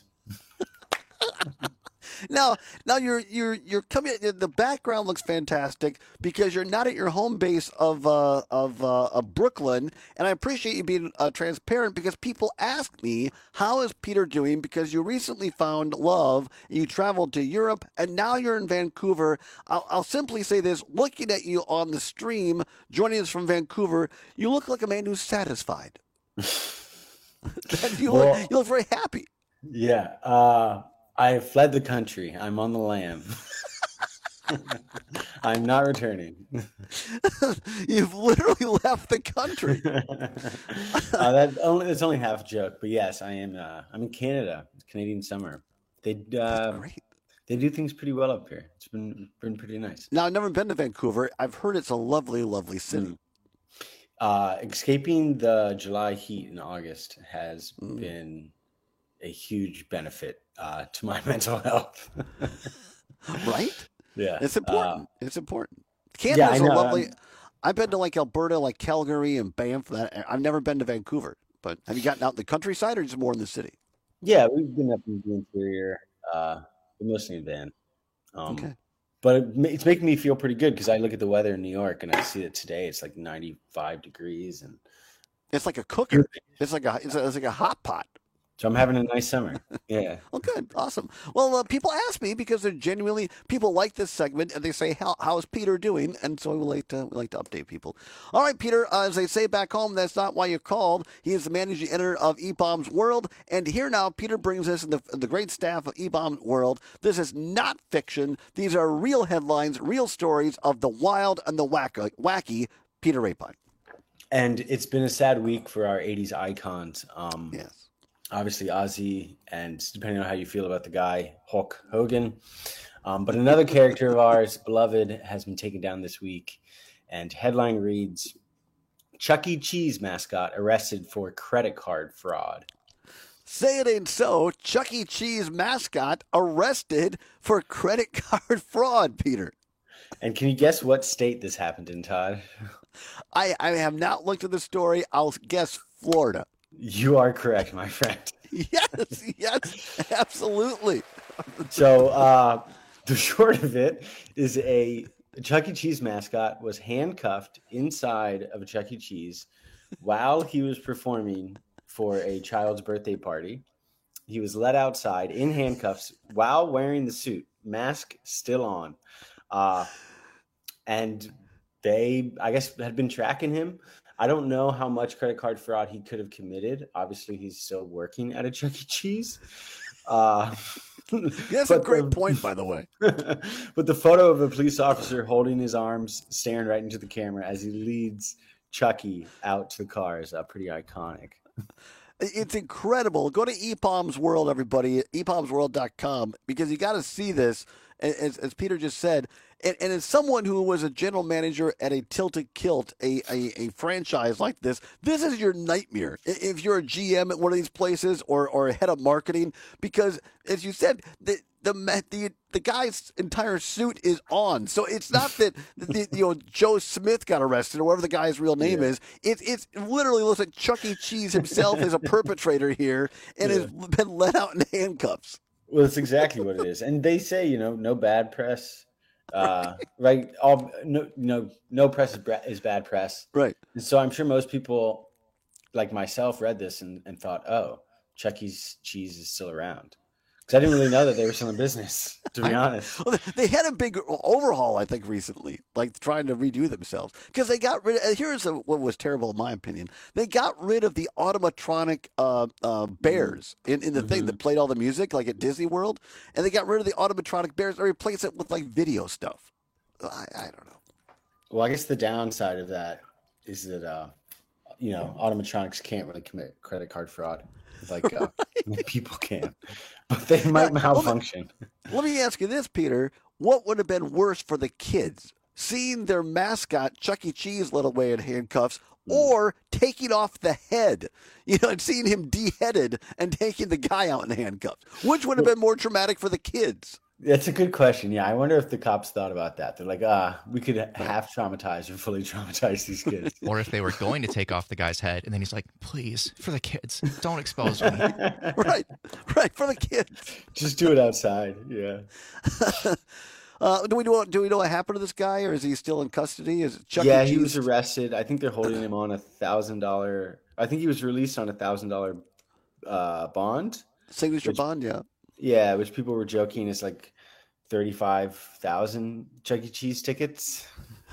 Now, now you're you're you're coming. The background looks fantastic because you're not at your home base of uh, of, uh, of Brooklyn, and I appreciate you being uh, transparent because people ask me how is Peter doing because you recently found love, you traveled to Europe, and now you're in Vancouver. I'll, I'll simply say this: looking at you on the stream, joining us from Vancouver, you look like a man who's satisfied. you, Well, look, you look very happy. Yeah. Uh, I fled the country. I'm on the lam. I'm not returning. You've literally left the country. uh, that only it's only half a joke, but yes, I am. Uh, I'm in Canada. It's Canadian summer. They uh, they do things pretty well up here. It's been been pretty nice. Now, I've never been to Vancouver. I've heard it's a lovely, lovely city. Mm. Uh, escaping the July heat in August has Mm. been a huge benefit uh, to my mental health. Right? Yeah, It's important. Uh, it's important. yeah, Canada's I a know, lovely. I'm- I've been to like Alberta, like Calgary and Banff. That I've never been to Vancouver. But have you gotten out in the countryside or just more in the city? Yeah, we've been up in the interior, uh, but mostly in van. Um, Okay. But it, ma- it's making me feel pretty good because I look at the weather in New York and I see that today it's like ninety-five degrees, and It's like a cooker. It's like a it's, a, it's like a hot pot. so I'm having a nice summer. Yeah. Well, good, awesome. Well, uh, people ask me because they're genuinely people like this segment, and they say, "How how's Peter doing?" And so we like to we like to update people. All right, Peter. Uh, as they say back home, that's not why you called. He is the managing editor of e palms world, and here now, Peter brings us in the the great staff of e palms world. This is not fiction. These are real headlines, real stories of the wild and the wacky. Wacky Peter Rapine. And it's been a sad week for our eighties icons. Um, yes. Obviously, Ozzy, and depending on how you feel about the guy, Hulk Hogan. Um, but another character of ours, beloved, has been taken down this week. And headline reads, Chuck E. Cheese mascot arrested for credit card fraud. Say it ain't so. Chuck E. Cheese mascot arrested for credit card fraud, Peter. And can you guess what state this happened in, Todd? I, I have not looked at the story. I'll guess Florida. You are correct, my friend. Yes, yes, absolutely. So uh, the short of it is a Chuck E. Cheese mascot was handcuffed inside of a Chuck E. Cheese while he was performing for a child's birthday party. He was let outside in handcuffs while wearing the suit, mask still on. Uh, and they, I guess, had been tracking him. I don't know how much credit card fraud he could have committed. Obviously, he's still working at a Chuck E. Cheese. Uh, That's a great the, point, by the way. But the photo of a police officer holding his arms, staring right into the camera as he leads Chucky out to the car is uh, pretty iconic. It's incredible. Go to e palms world, everybody, e palms world dot com, because you got to see this. As, as Peter just said, And, and as someone who was a general manager at a Tilted Kilt, a, a, a franchise like this, this is your nightmare if you're a G M at one of these places or, or a head of marketing, because, as you said, the the the, the guy's entire suit is on. So it's not that the, you know Joe Smith got arrested or whatever the guy's real name yeah. is. It, it's it literally looks like Chuck E. Cheese himself is a perpetrator here and yeah. has been let out in handcuffs. Well, that's exactly what it is. And they say, you know, no bad press. Uh, right. All no, no, no press is, is bad press. Right. And so I'm sure most people like myself read this and, and thought, oh, Chuck E. Cheese is still around. Because I didn't really know that they were still in business, to be honest. Well, they had a big overhaul, I think, recently, like trying to redo themselves. Because they got rid of, here's a, what was terrible in my opinion. They got rid of the automatronic uh, uh, bears in, in the mm-hmm. thing that played all the music, like at Disney World. And they got rid of the automatronic bears and replaced it with like video stuff. I, I don't know. Well, I guess the downside of that is that, uh, you know, automatronics can't really commit credit card fraud. Like uh, people can, but they might yeah, malfunction. Let me, let me ask you this, Peter. What would have been worse for the kids? Seeing their mascot, Chuck E. Cheese, led away in handcuffs, mm. or taking off the head? You know, and seeing him beheaded and taking the guy out in handcuffs. Which would have been more traumatic for the kids? That's a good question. Yeah, I wonder if the cops thought about that. They're like, ah, we could half traumatize or fully traumatize these kids. Or if they were going to take off the guy's head, and then he's like, please, for the kids, don't expose me. Right, right, for the kids. Just do it outside, yeah. uh, do we know, do we know what happened to this guy, or is he still in custody? Is it Chuck yeah, E. he was arrested. I think they're holding him on a one thousand dollars. I think he was released on a one thousand dollars uh, bond. Signature which, bond, yeah. Yeah, which people were joking is like thirty-five thousand Chuck E. Cheese tickets.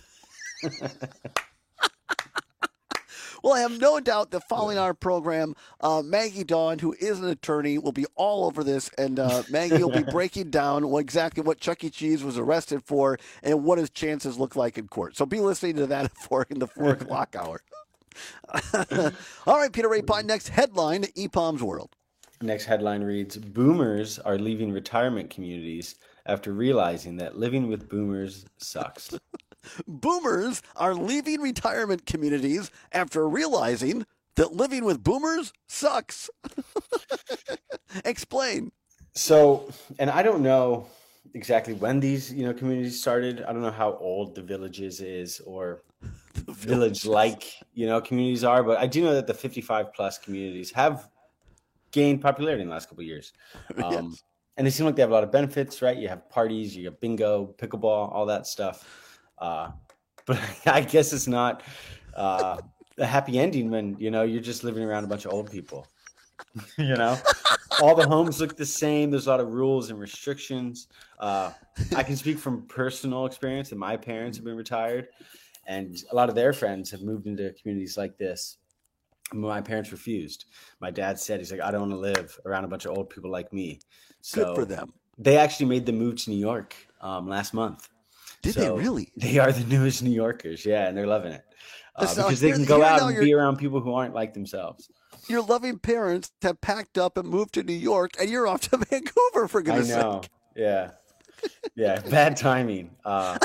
Well, I have no doubt that following our program, uh, Maggie Dawn, who is an attorney, will be all over this, and uh, Maggie will be breaking down what, exactly what Chuck E. Cheese was arrested for and what his chances look like in court. So be listening to that for in the four o'clock hour. All right, Peter Rapine, next headline, E P O M's World. Next headline reads, Boomers are leaving retirement communities after realizing that living with boomers sucks. Boomers are leaving retirement communities after realizing that living with boomers sucks. Explain. So, and I don't know exactly when these, you know, communities started. I don't know how old the Villages is or village-like, you know, communities are, but I do know that the fifty-five plus communities have gained popularity in the last couple of years. Um, yes. And they seem like they have a lot of benefits, right? You have parties, you have bingo, pickleball, all that stuff. Uh, but I guess it's not uh, a happy ending when, you know, you're just living around a bunch of old people. You know, all the homes look the same. There's a lot of rules and restrictions. Uh, I can speak from personal experience that my parents have been retired, and a lot of their friends have moved into communities like this. My parents refused. My dad said, he's like, I don't want to live around a bunch of old people like me. So good for them. They actually made the move to New York um, last month. Did so they really? They are the newest New Yorkers. Yeah, and they're loving it. Uh, so because they can go out and be around people who aren't like themselves. Your loving parents have packed up and moved to New York, and you're off to Vancouver, for goodness sake. I know. Sake. Yeah. Yeah, bad timing. Uh,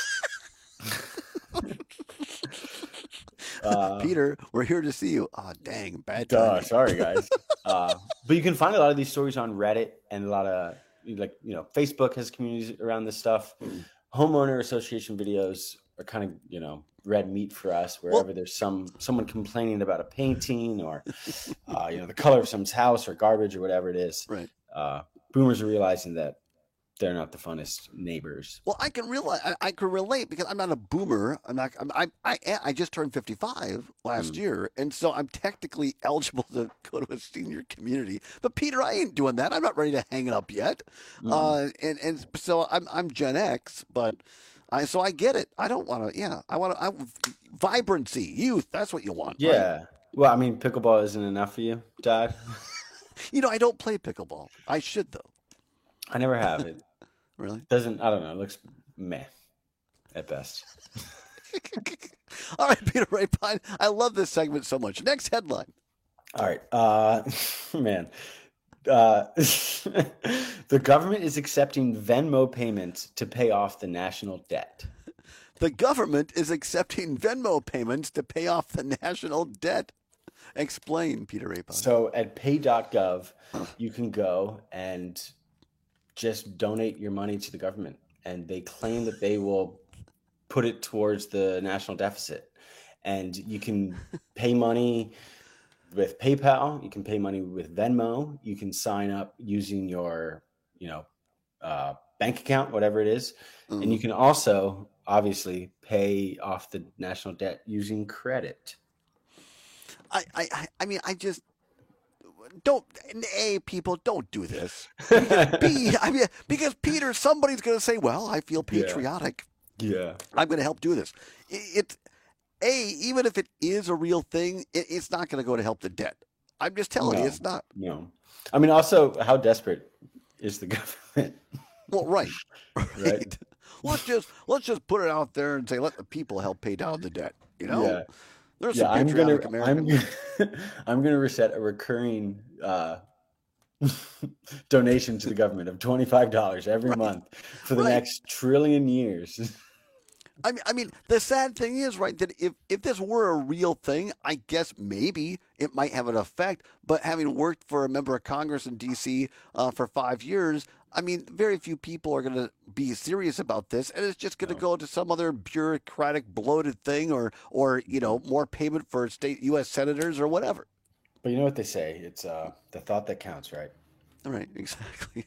uh, Peter, we're here to see you. Oh, dang, bad timing. Duh, sorry, guys. uh, but you can find a lot of these stories on Reddit and a lot of, like, you know, Facebook has communities around this stuff. Homeowner association videos are kind of, you know, red meat for us wherever well, there's some someone complaining about a painting or uh, you know, the color of someone's house or garbage or whatever it is. Right. Uh, boomers are realizing that they're not the funnest neighbors. Well, I can realize I, I can relate because I'm not a boomer. I'm not. I'm, I I I just turned fifty-five last mm. year, and so I'm technically eligible to go to a senior community. But Peter, I ain't doing that. I'm not ready to hang it up yet. Mm. Uh, and and so I'm I'm Gen X, but. I, so I get it. I don't want to. Yeah, I want to. I, vibrancy, youth. That's what you want. Yeah. Right? Well, I mean, pickleball isn't enough for you, Dad. You know, I don't play pickleball. I should though. I never have it. Really? Doesn't. I don't know. It looks meh at best. All right, Peter Rapine. I love this segment so much. Next headline. All right, uh, man. Uh, the government is accepting Venmo payments to pay off the national debt. The government is accepting Venmo payments to pay off the national debt. Explain, Peter Rapine. So at pay dot gov, you can go and just donate your money to the government. And they claim that they will put it towards the national deficit. And you can pay money with PayPal. You can pay money with Venmo. You can sign up using your, you know, uh, bank account, whatever it is. Mm. And you can also, obviously, pay off the national debt using credit. I, I, I mean, I just don't. A, people don't do this. B, I mean, because Peter, somebody's going to say, "Well, I feel patriotic. Yeah, yeah. I'm going to help do this." It, it, A, even if it is a real thing, it, it's not going to go to help the debt. I'm just telling no, you, it's not. No, I mean, also, how desperate is the government? Well, right, right. right. let's just let's just put it out there and say, let the people help pay down the debt. You know. Yeah. There's yeah, some I'm gonna, Americans. I'm gonna, I'm gonna reset a recurring uh, donation to the government of twenty-five dollars every right. month for the right. next trillion years. I mean, I mean, the sad thing is, right, that if, if this were a real thing, I guess maybe it might have an effect. But having worked for a member of Congress in D C uh, for five years, I mean, very few people are going to be serious about this, and it's just going to no. go to some other bureaucratic, bloated thing, or, or you know, more payment for state U S senators or whatever. But you know what they say? It's uh, the thought that counts, right? All right, exactly.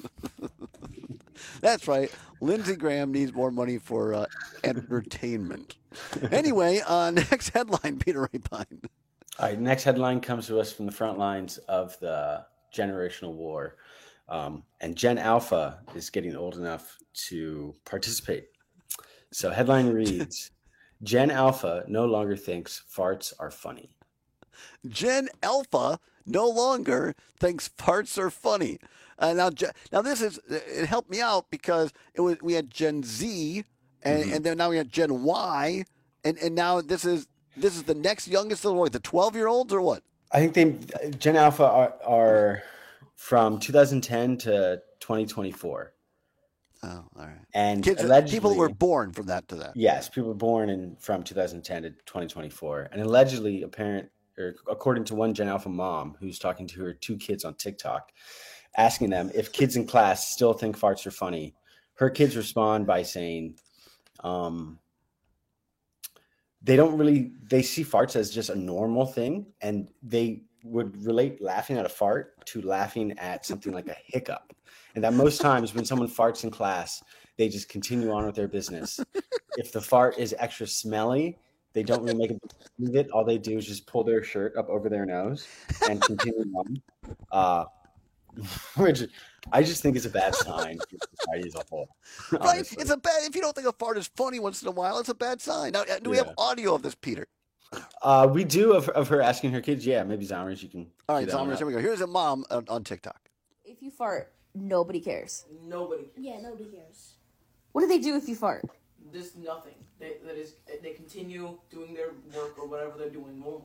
That's right. Lindsey Graham needs more money for uh, entertainment. Anyway, uh, next headline, Peter Rapine. All right, next headline comes to us from the front lines of the generational war. Um, and Gen Alpha is getting old enough to participate. So headline reads, Gen Alpha no longer thinks farts are funny. Gen Alpha no longer thinks farts are funny. Uh, now, now this is, it helped me out because it was, we had Gen Z and, mm-hmm. and then now we had Gen Y. And, and now this is, this is the next youngest of the, the twelve year olds or what? I think they, Gen Alpha are, are from two thousand ten to twenty twenty-four. Oh, all right. And Kids, people were born from that to that. Yes, people were born in from two thousand ten to twenty twenty-four. And allegedly, apparent, or according to one Gen Alpha mom who's talking to her two kids on TikTok, asking them if kids in class still think farts are funny, her kids respond by saying, um, they don't really, they see farts as just a normal thing, and they would relate laughing at a fart to laughing at something like a hiccup. And that most times when someone farts in class, they just continue on with their business. If the fart is extra smelly, they don't really make a big of it. All they do is just pull their shirt up over their nose and continue on. Uh, which I just think is a bad sign for society as a whole. Right? Honestly. It's a bad, if you don't think a fart is funny once in a while, it's a bad sign. Now, do we yeah. have audio of this, Peter? Uh, we do of, of her asking her kids. Yeah, maybe Zomers, you can. All right, Zomers, here we go. Here's a mom on, on TikTok. If you fart, nobody cares. Nobody cares. Yeah, nobody cares. What do they do if you fart? Just nothing. They, that is, they continue doing their work or whatever they're doing normally.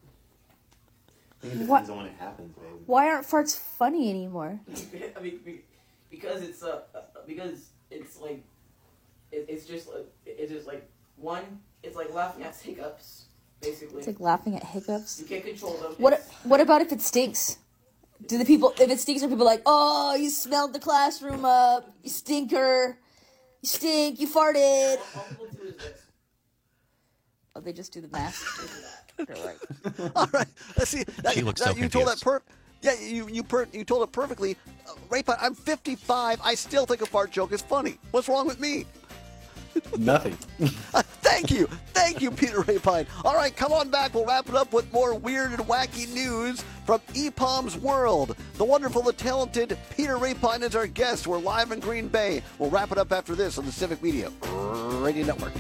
I think it depends on when it happens, baby. Why aren't farts funny anymore? I mean, because it's uh, because it's like, it, it's just like it's just like one. It's like laughing at hiccups, basically. It's like laughing at hiccups. You can't control them. What it's, What about if it stinks? Do the people, if it stinks, are people like, oh, you smelled the classroom up, you stinker, you stink, you farted? All people do is this. Oh, they just do the mask. They're right. All right. Let's see. That, she looks that, so you confused. told that per- Yeah, you you per- you told it perfectly. Uh, Rapine, I'm fifty-five. I still think a fart joke is funny. What's wrong with me? Nothing. uh, thank you. Thank you, Peter Rapine. All right, come on back. We'll wrap it up with more weird and wacky news from E P O M's world. The wonderful, the talented Peter Rapine is our guest. We're live in Green Bay. We'll wrap it up after this on the Civic Media Radio Network.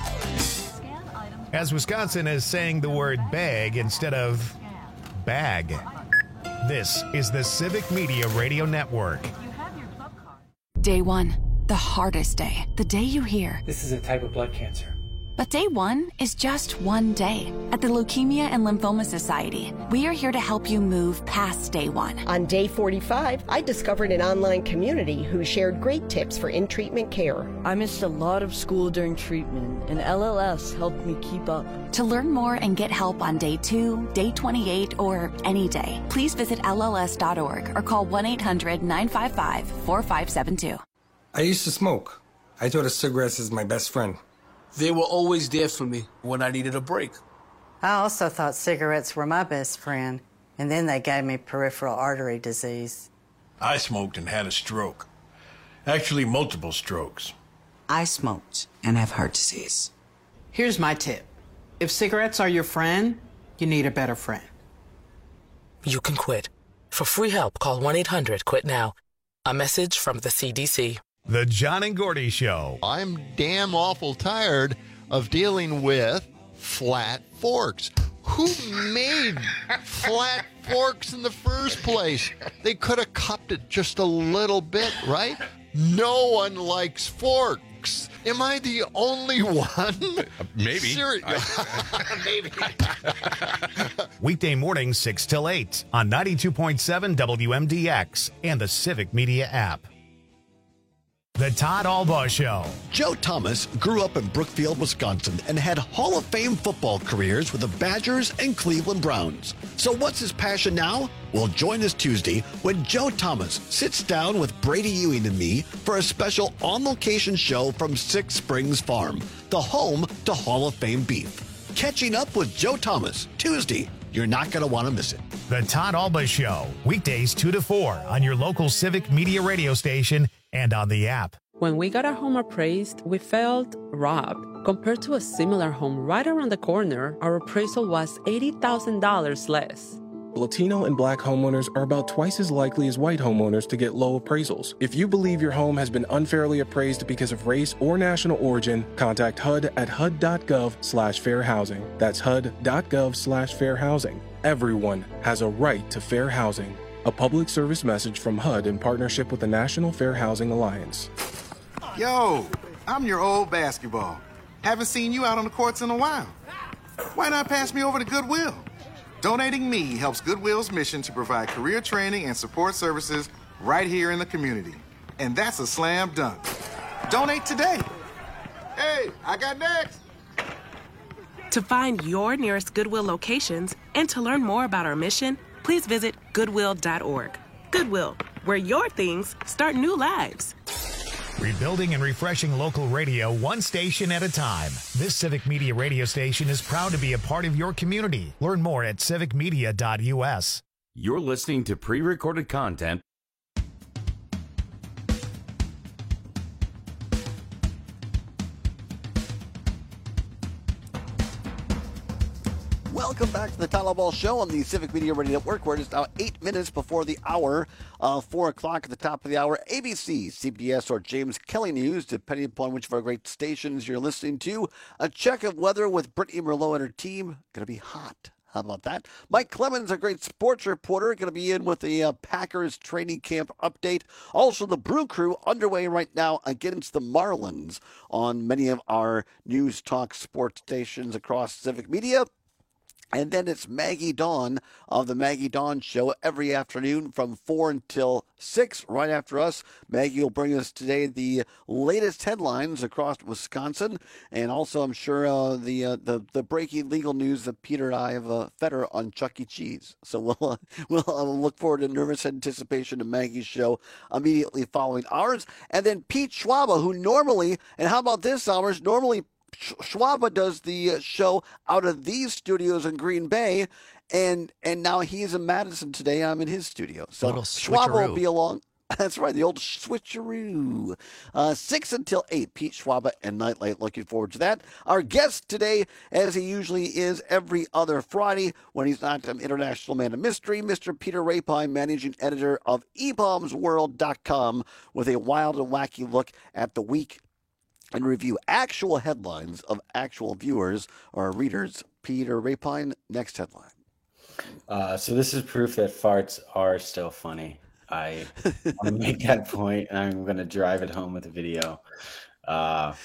As Wisconsin is saying the word bag instead of bag. This is the Civic Media Radio Network. Day one, the hardest day. The day you hear, this is a type of blood cancer. But day one is just one day. At the Leukemia and Lymphoma Society, we are here to help you move past day one. On day forty-five, I discovered an online community who shared great tips for in-treatment care. I missed a lot of school during treatment, and L L S helped me keep up. To learn more and get help on day two, day twenty-eight, or any day, please visit L L S dot org or call one eight hundred nine five five four five seven two. I used to smoke. I thought of cigarettes as my best friend. They were always there for me when I needed a break. I also thought cigarettes were my best friend, and then they gave me peripheral artery disease. I smoked and had a stroke. Actually, multiple strokes. I smoked and have heart disease. Here's my tip. If cigarettes are your friend, you need a better friend. You can quit. For free help, call one eight hundred quit now. A message from the C D C. The John and Gordy Show. I'm damn awful tired of dealing with flat forks. Who made flat forks in the first place? They could have cupped it just a little bit, right? No one likes forks. Am I the only one? Maybe. Seri- I- Maybe. Weekday mornings, six till eight on ninety-two point seven W M D X and the Civic Media app. The Todd Albaugh Show. Joe Thomas grew up in Brookfield, Wisconsin, and had Hall of Fame football careers with the Badgers and Cleveland Browns. So what's his passion now? Well, join us Tuesday when Joe Thomas sits down with Brady Ewing and me for a special on-location show from Six Springs Farm, the home to Hall of Fame beef. Catching up with Joe Thomas, Tuesday. You're not going to want to miss it. The Todd Albaugh Show, weekdays two to four on your local Civic Media radio station and on the app. When we got our home appraised, we felt robbed. Compared to a similar home right around the corner, our appraisal was eighty thousand dollars less. Latino and Black homeowners are about twice as likely as white homeowners to get low appraisals. If you believe your home has been unfairly appraised because of race or national origin, contact H U D at H U D dot gov slash fair housing. That's H U D dot gov slash fair housing. Everyone has a right to fair housing. A public service message from H U D in partnership with the National Fair Housing Alliance. Yo, I'm your old basketball. Haven't seen you out on the courts in a while. Why not pass me over to Goodwill? Donating me helps Goodwill's mission to provide career training and support services right here in the community. And that's a slam dunk. Donate today. Hey, I got next. To find your nearest Goodwill locations and to learn more about our mission, please visit goodwill dot org. Goodwill, where your things start new lives. Rebuilding and refreshing local radio one station at a time. This Civic Media radio station is proud to be a part of your community. Learn more at civic media dot U S. You're listening to pre-recorded content. Welcome back to the Todd Albaugh Show on the Civic Media Radio Network, where it is now eight minutes before the hour, uh, four o'clock at the top of the hour. A B C, C B S, or James Kelly News, depending upon which of our great stations you're listening to. A check of weather with Brittany Merlot and her team. Going to be hot. How about that? Mike Clemens, a great sports reporter, going to be in with the uh, Packers training camp update. Also, the Brew Crew underway right now against the Marlins on many of our news talk sports stations across Civic Media. And then it's Maggie Dawn of the Maggie Dawn Show every afternoon from four until six, right after us. Maggie will bring us today the latest headlines across Wisconsin, and also, I'm sure, uh, the, uh, the the breaking legal news that Peter and I have uh, fed her on Chuck E. Cheese. So we'll, uh, we'll uh, look forward to nervous anticipation of Maggie's show immediately following ours. And then Pete Schwaba, who normally, and how about this, hours, normally Schwaba does the show out of these studios in Green Bay, and and now he's in Madison today. I'm in his studio. So Schwaba will be along. That's right, the old switcheroo. Uh, six until eight, Pete Schwaba and Nightlight. Looking forward to that. Our guest today, as he usually is every other Friday when he's not an international man of mystery, Mister Peter Rapine, managing editor of e bombs world dot com, with a wild and wacky look at the week and review actual headlines of actual viewers or readers. Peter Rapine, next headline. Uh, so this is proof that farts are still funny. I want to make that point, and I'm going to drive it home with a video. Uh,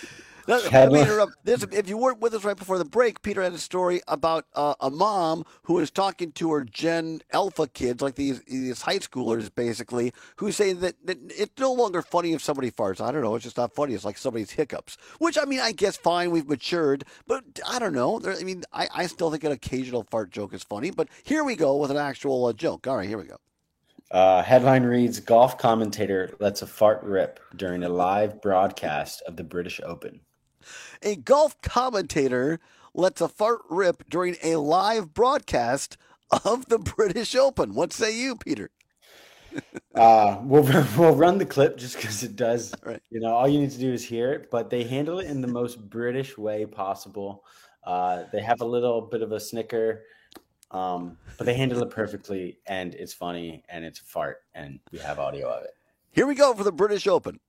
Let me interrupt. There's a, if you weren't with us right before the break, Peter had a story about uh, a mom who was talking to her Gen Alpha kids, like these these high schoolers, basically, who say that, that it's no longer funny if somebody farts. I don't know. It's just not funny. It's like somebody's hiccups, which, I mean, I guess fine. We've matured, but I don't know. There, I mean, I, I still think an occasional fart joke is funny, but here we go with an actual uh, joke. All right, here we go. Uh, headline reads, golf commentator lets a fart rip during a live broadcast of the British Open. A golf commentator lets a fart rip during a live broadcast of the British Open. What say you, Peter? uh, we'll, we'll run the clip just because it does, right. You know, all you need to do is hear it, but they handle it in the most British way possible. Uh, they have a little bit of a snicker. Um, but they handle it perfectly, and it's funny, and it's a fart, and we have audio of it. Here we go for the British Open.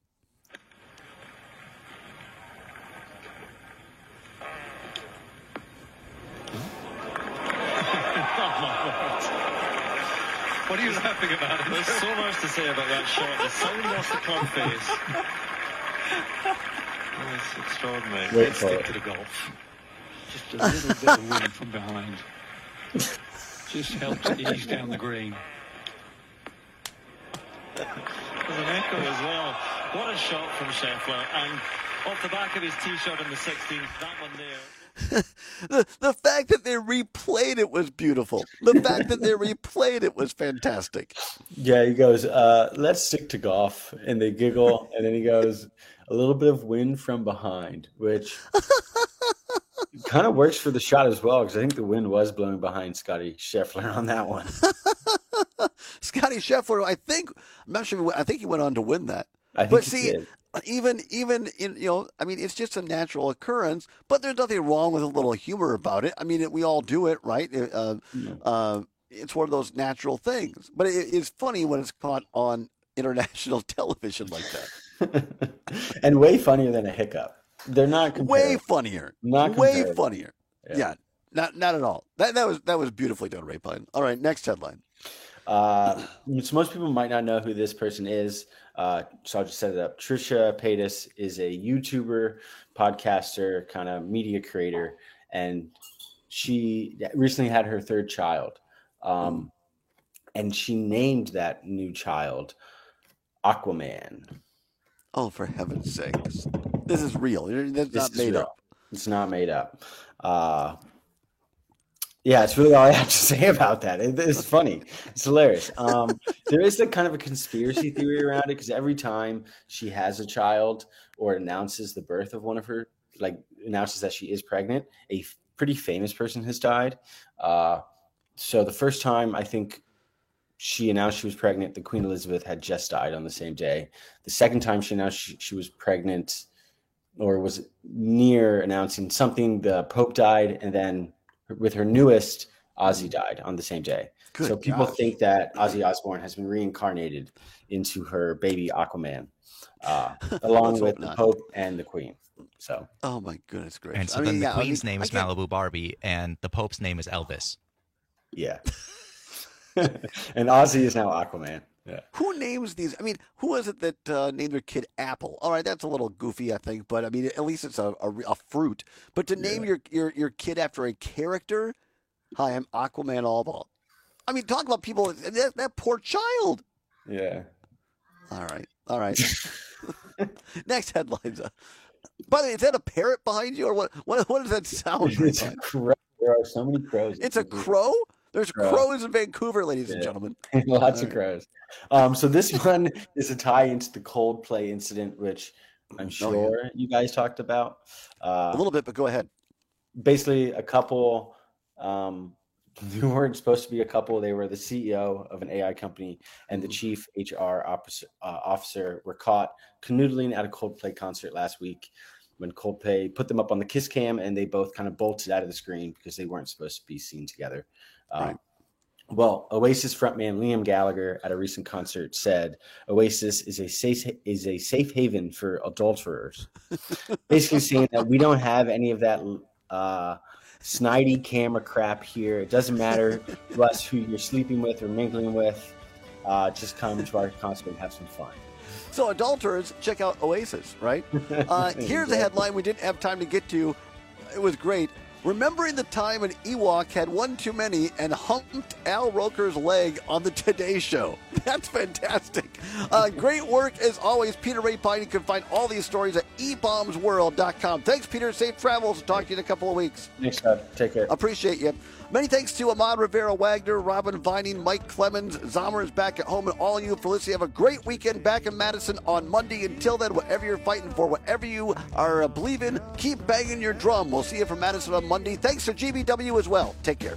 What are you laughing about? There's so much to say about that shot. The sound off the club face. Oh, it's extraordinary. Wait Let's for stick it. to the golf. Just a little bit of wind from behind. Just helps ease down the green. There's an echo as well. What a shot from Scheffler. And off the back of his tee shot in the sixteenth, that one there. the, the fact that they replayed it was beautiful. The fact that they replayed it was fantastic. Yeah, he goes, uh, let's stick to golf. And they giggle, and then he goes, a little bit of wind from behind, which kind of works for the shot as well, because I think the wind was blowing behind Scotty Scheffler on that one. Scotty Scheffler, I think, I'm not sure, I think he went on to win that. I think but he see, did. even even in you know, I mean, it's just a natural occurrence. But there's nothing wrong with a little humor about it. I mean, it, we all do it, right? Uh, Yeah. uh, it's one of those natural things. But it, it's funny when it's caught on international television like that. And way funnier than a hiccup. They're not Way comparable. funnier. Not way comparable. funnier. Yeah. Yeah. not not at all. That that was that was beautifully done, Ray Pine. All right, next headline. Uh, so most people might not know who this person is. Uh, so I'll just set it up. Trisha Paytas is a YouTuber, podcaster, kind of media creator, and she recently had her third child. Um, and she named that new child Aquaman. Oh, for heaven's sakes. This is real. That's This not is made real. up. It's not made up. Uh, yeah, it's really all I have to say about that. It, it's funny. It's hilarious. Um, there is a kind of a conspiracy theory around it, because every time she has a child or announces the birth of one of her, like announces that she is pregnant, a f- pretty famous person has died. Uh, so the first time I think she announced she was pregnant, the Queen Elizabeth had just died on the same day. The second time she announced she, she was pregnant, or was near announcing something, the Pope died, and then with her newest, Ozzy died on the same day. Good so people gosh. think that Ozzy Osbourne has been reincarnated into her baby Aquaman, uh, along Let's with hope the not. Pope and the Queen. So, Oh my goodness gracious! And so I then mean, the yeah, I Queen's mean, name I is can't- Malibu Barbie, and the Pope's name is Elvis. yeah. And Ozzy is now Aquaman. Yeah. Who names these? I mean, who is it that uh, named their kid Apple? All right, that's a little goofy, I think, but I mean, at least it's a, a, a fruit. But to name Yeah. your, your your kid after a character, hi, I'm Aquaman Allball. I mean, talk about people. That, that poor child. Yeah. All right, all right. Next headlines. Uh, by the way, is that a parrot behind you, or what? What, what does that sound It's a like? crow. There are so many crows. It's a crow. There's Crow. crows in Vancouver, ladies and Yeah. gentlemen. Lots All of right. crows. Um, so this one is a tie into the Coldplay incident, which I'm sure you guys talked about. Uh, A little bit, but go ahead. basically, a couple um, who weren't supposed to be a couple. They were the C E O of an A I company and the chief H R officer, uh, officer were caught canoodling at a Coldplay concert last week when Coldplay put them up on the Kiss Cam, and they both kind of bolted out of the screen because they weren't supposed to be seen together. Um, Right. Well, Oasis frontman Liam Gallagher at a recent concert said Oasis is a safe is a safe haven for adulterers. Basically saying that we don't have any of that uh, snidey camera crap here. It doesn't matter to us who you're sleeping with or mingling with. Uh, just come to our concert and have some fun. So adulterers, check out Oasis, right? Uh, here's a headline we didn't have time to get to. It was great. Remembering the time an Ewok had one too many and humped Al Roker's leg on the Today Show. That's fantastic. Uh, great work as always, Peter Rapine. You can find all these stories at e bombs world dot com. Thanks, Peter. Safe travels. Talk to you in a couple of weeks. Thanks, God. Take care. Appreciate you. Many thanks to Ahmad Rivera Wagner, Robin Vining, Mike Clemens, Zomer is back at home, and all of you for listening. Have a great weekend back in Madison on Monday. Until then, whatever you're fighting for, whatever you are uh, believing, keep banging your drum. We'll see you from Madison on Monday. Thanks to G B W as well. Take care.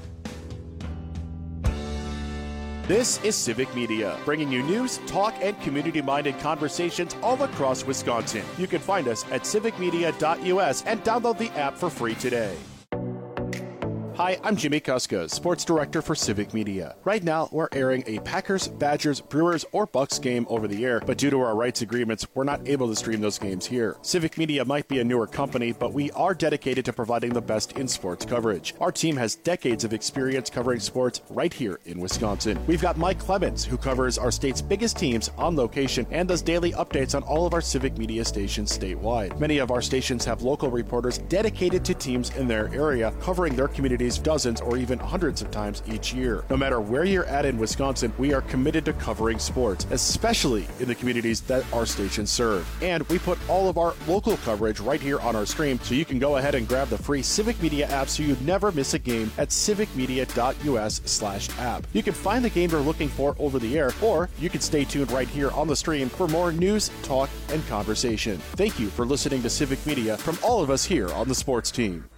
This is Civic Media, bringing you news, talk, and community-minded conversations all across Wisconsin. You can find us at civic media dot U S and download the app for free today. Hi, I'm Jimmy Kuska, Sports Director for Civic Media. Right now, we're airing a Packers, Badgers, Brewers, or Bucks game over the air, but due to our rights agreements, we're not able to stream those games here. Civic Media might be a newer company, but we are dedicated to providing the best in sports coverage. Our team has decades of experience covering sports right here in Wisconsin. We've got Mike Clemens, who covers our state's biggest teams on location and does daily updates on all of our Civic Media stations statewide. Many of our stations have local reporters dedicated to teams in their area, covering their communities dozens or even hundreds of times each year. No matter where you're at in Wisconsin, we are committed to covering sports, especially in the communities that our stations serve. And we put all of our local coverage right here on our stream, so you can go ahead and grab the free Civic Media app so you never miss a game at civic media dot U S slash app. You can find the game you're looking for over the air, or you can stay tuned right here on the stream for more news, talk, and conversation. Thank you for listening to Civic Media from all of us here on the sports team.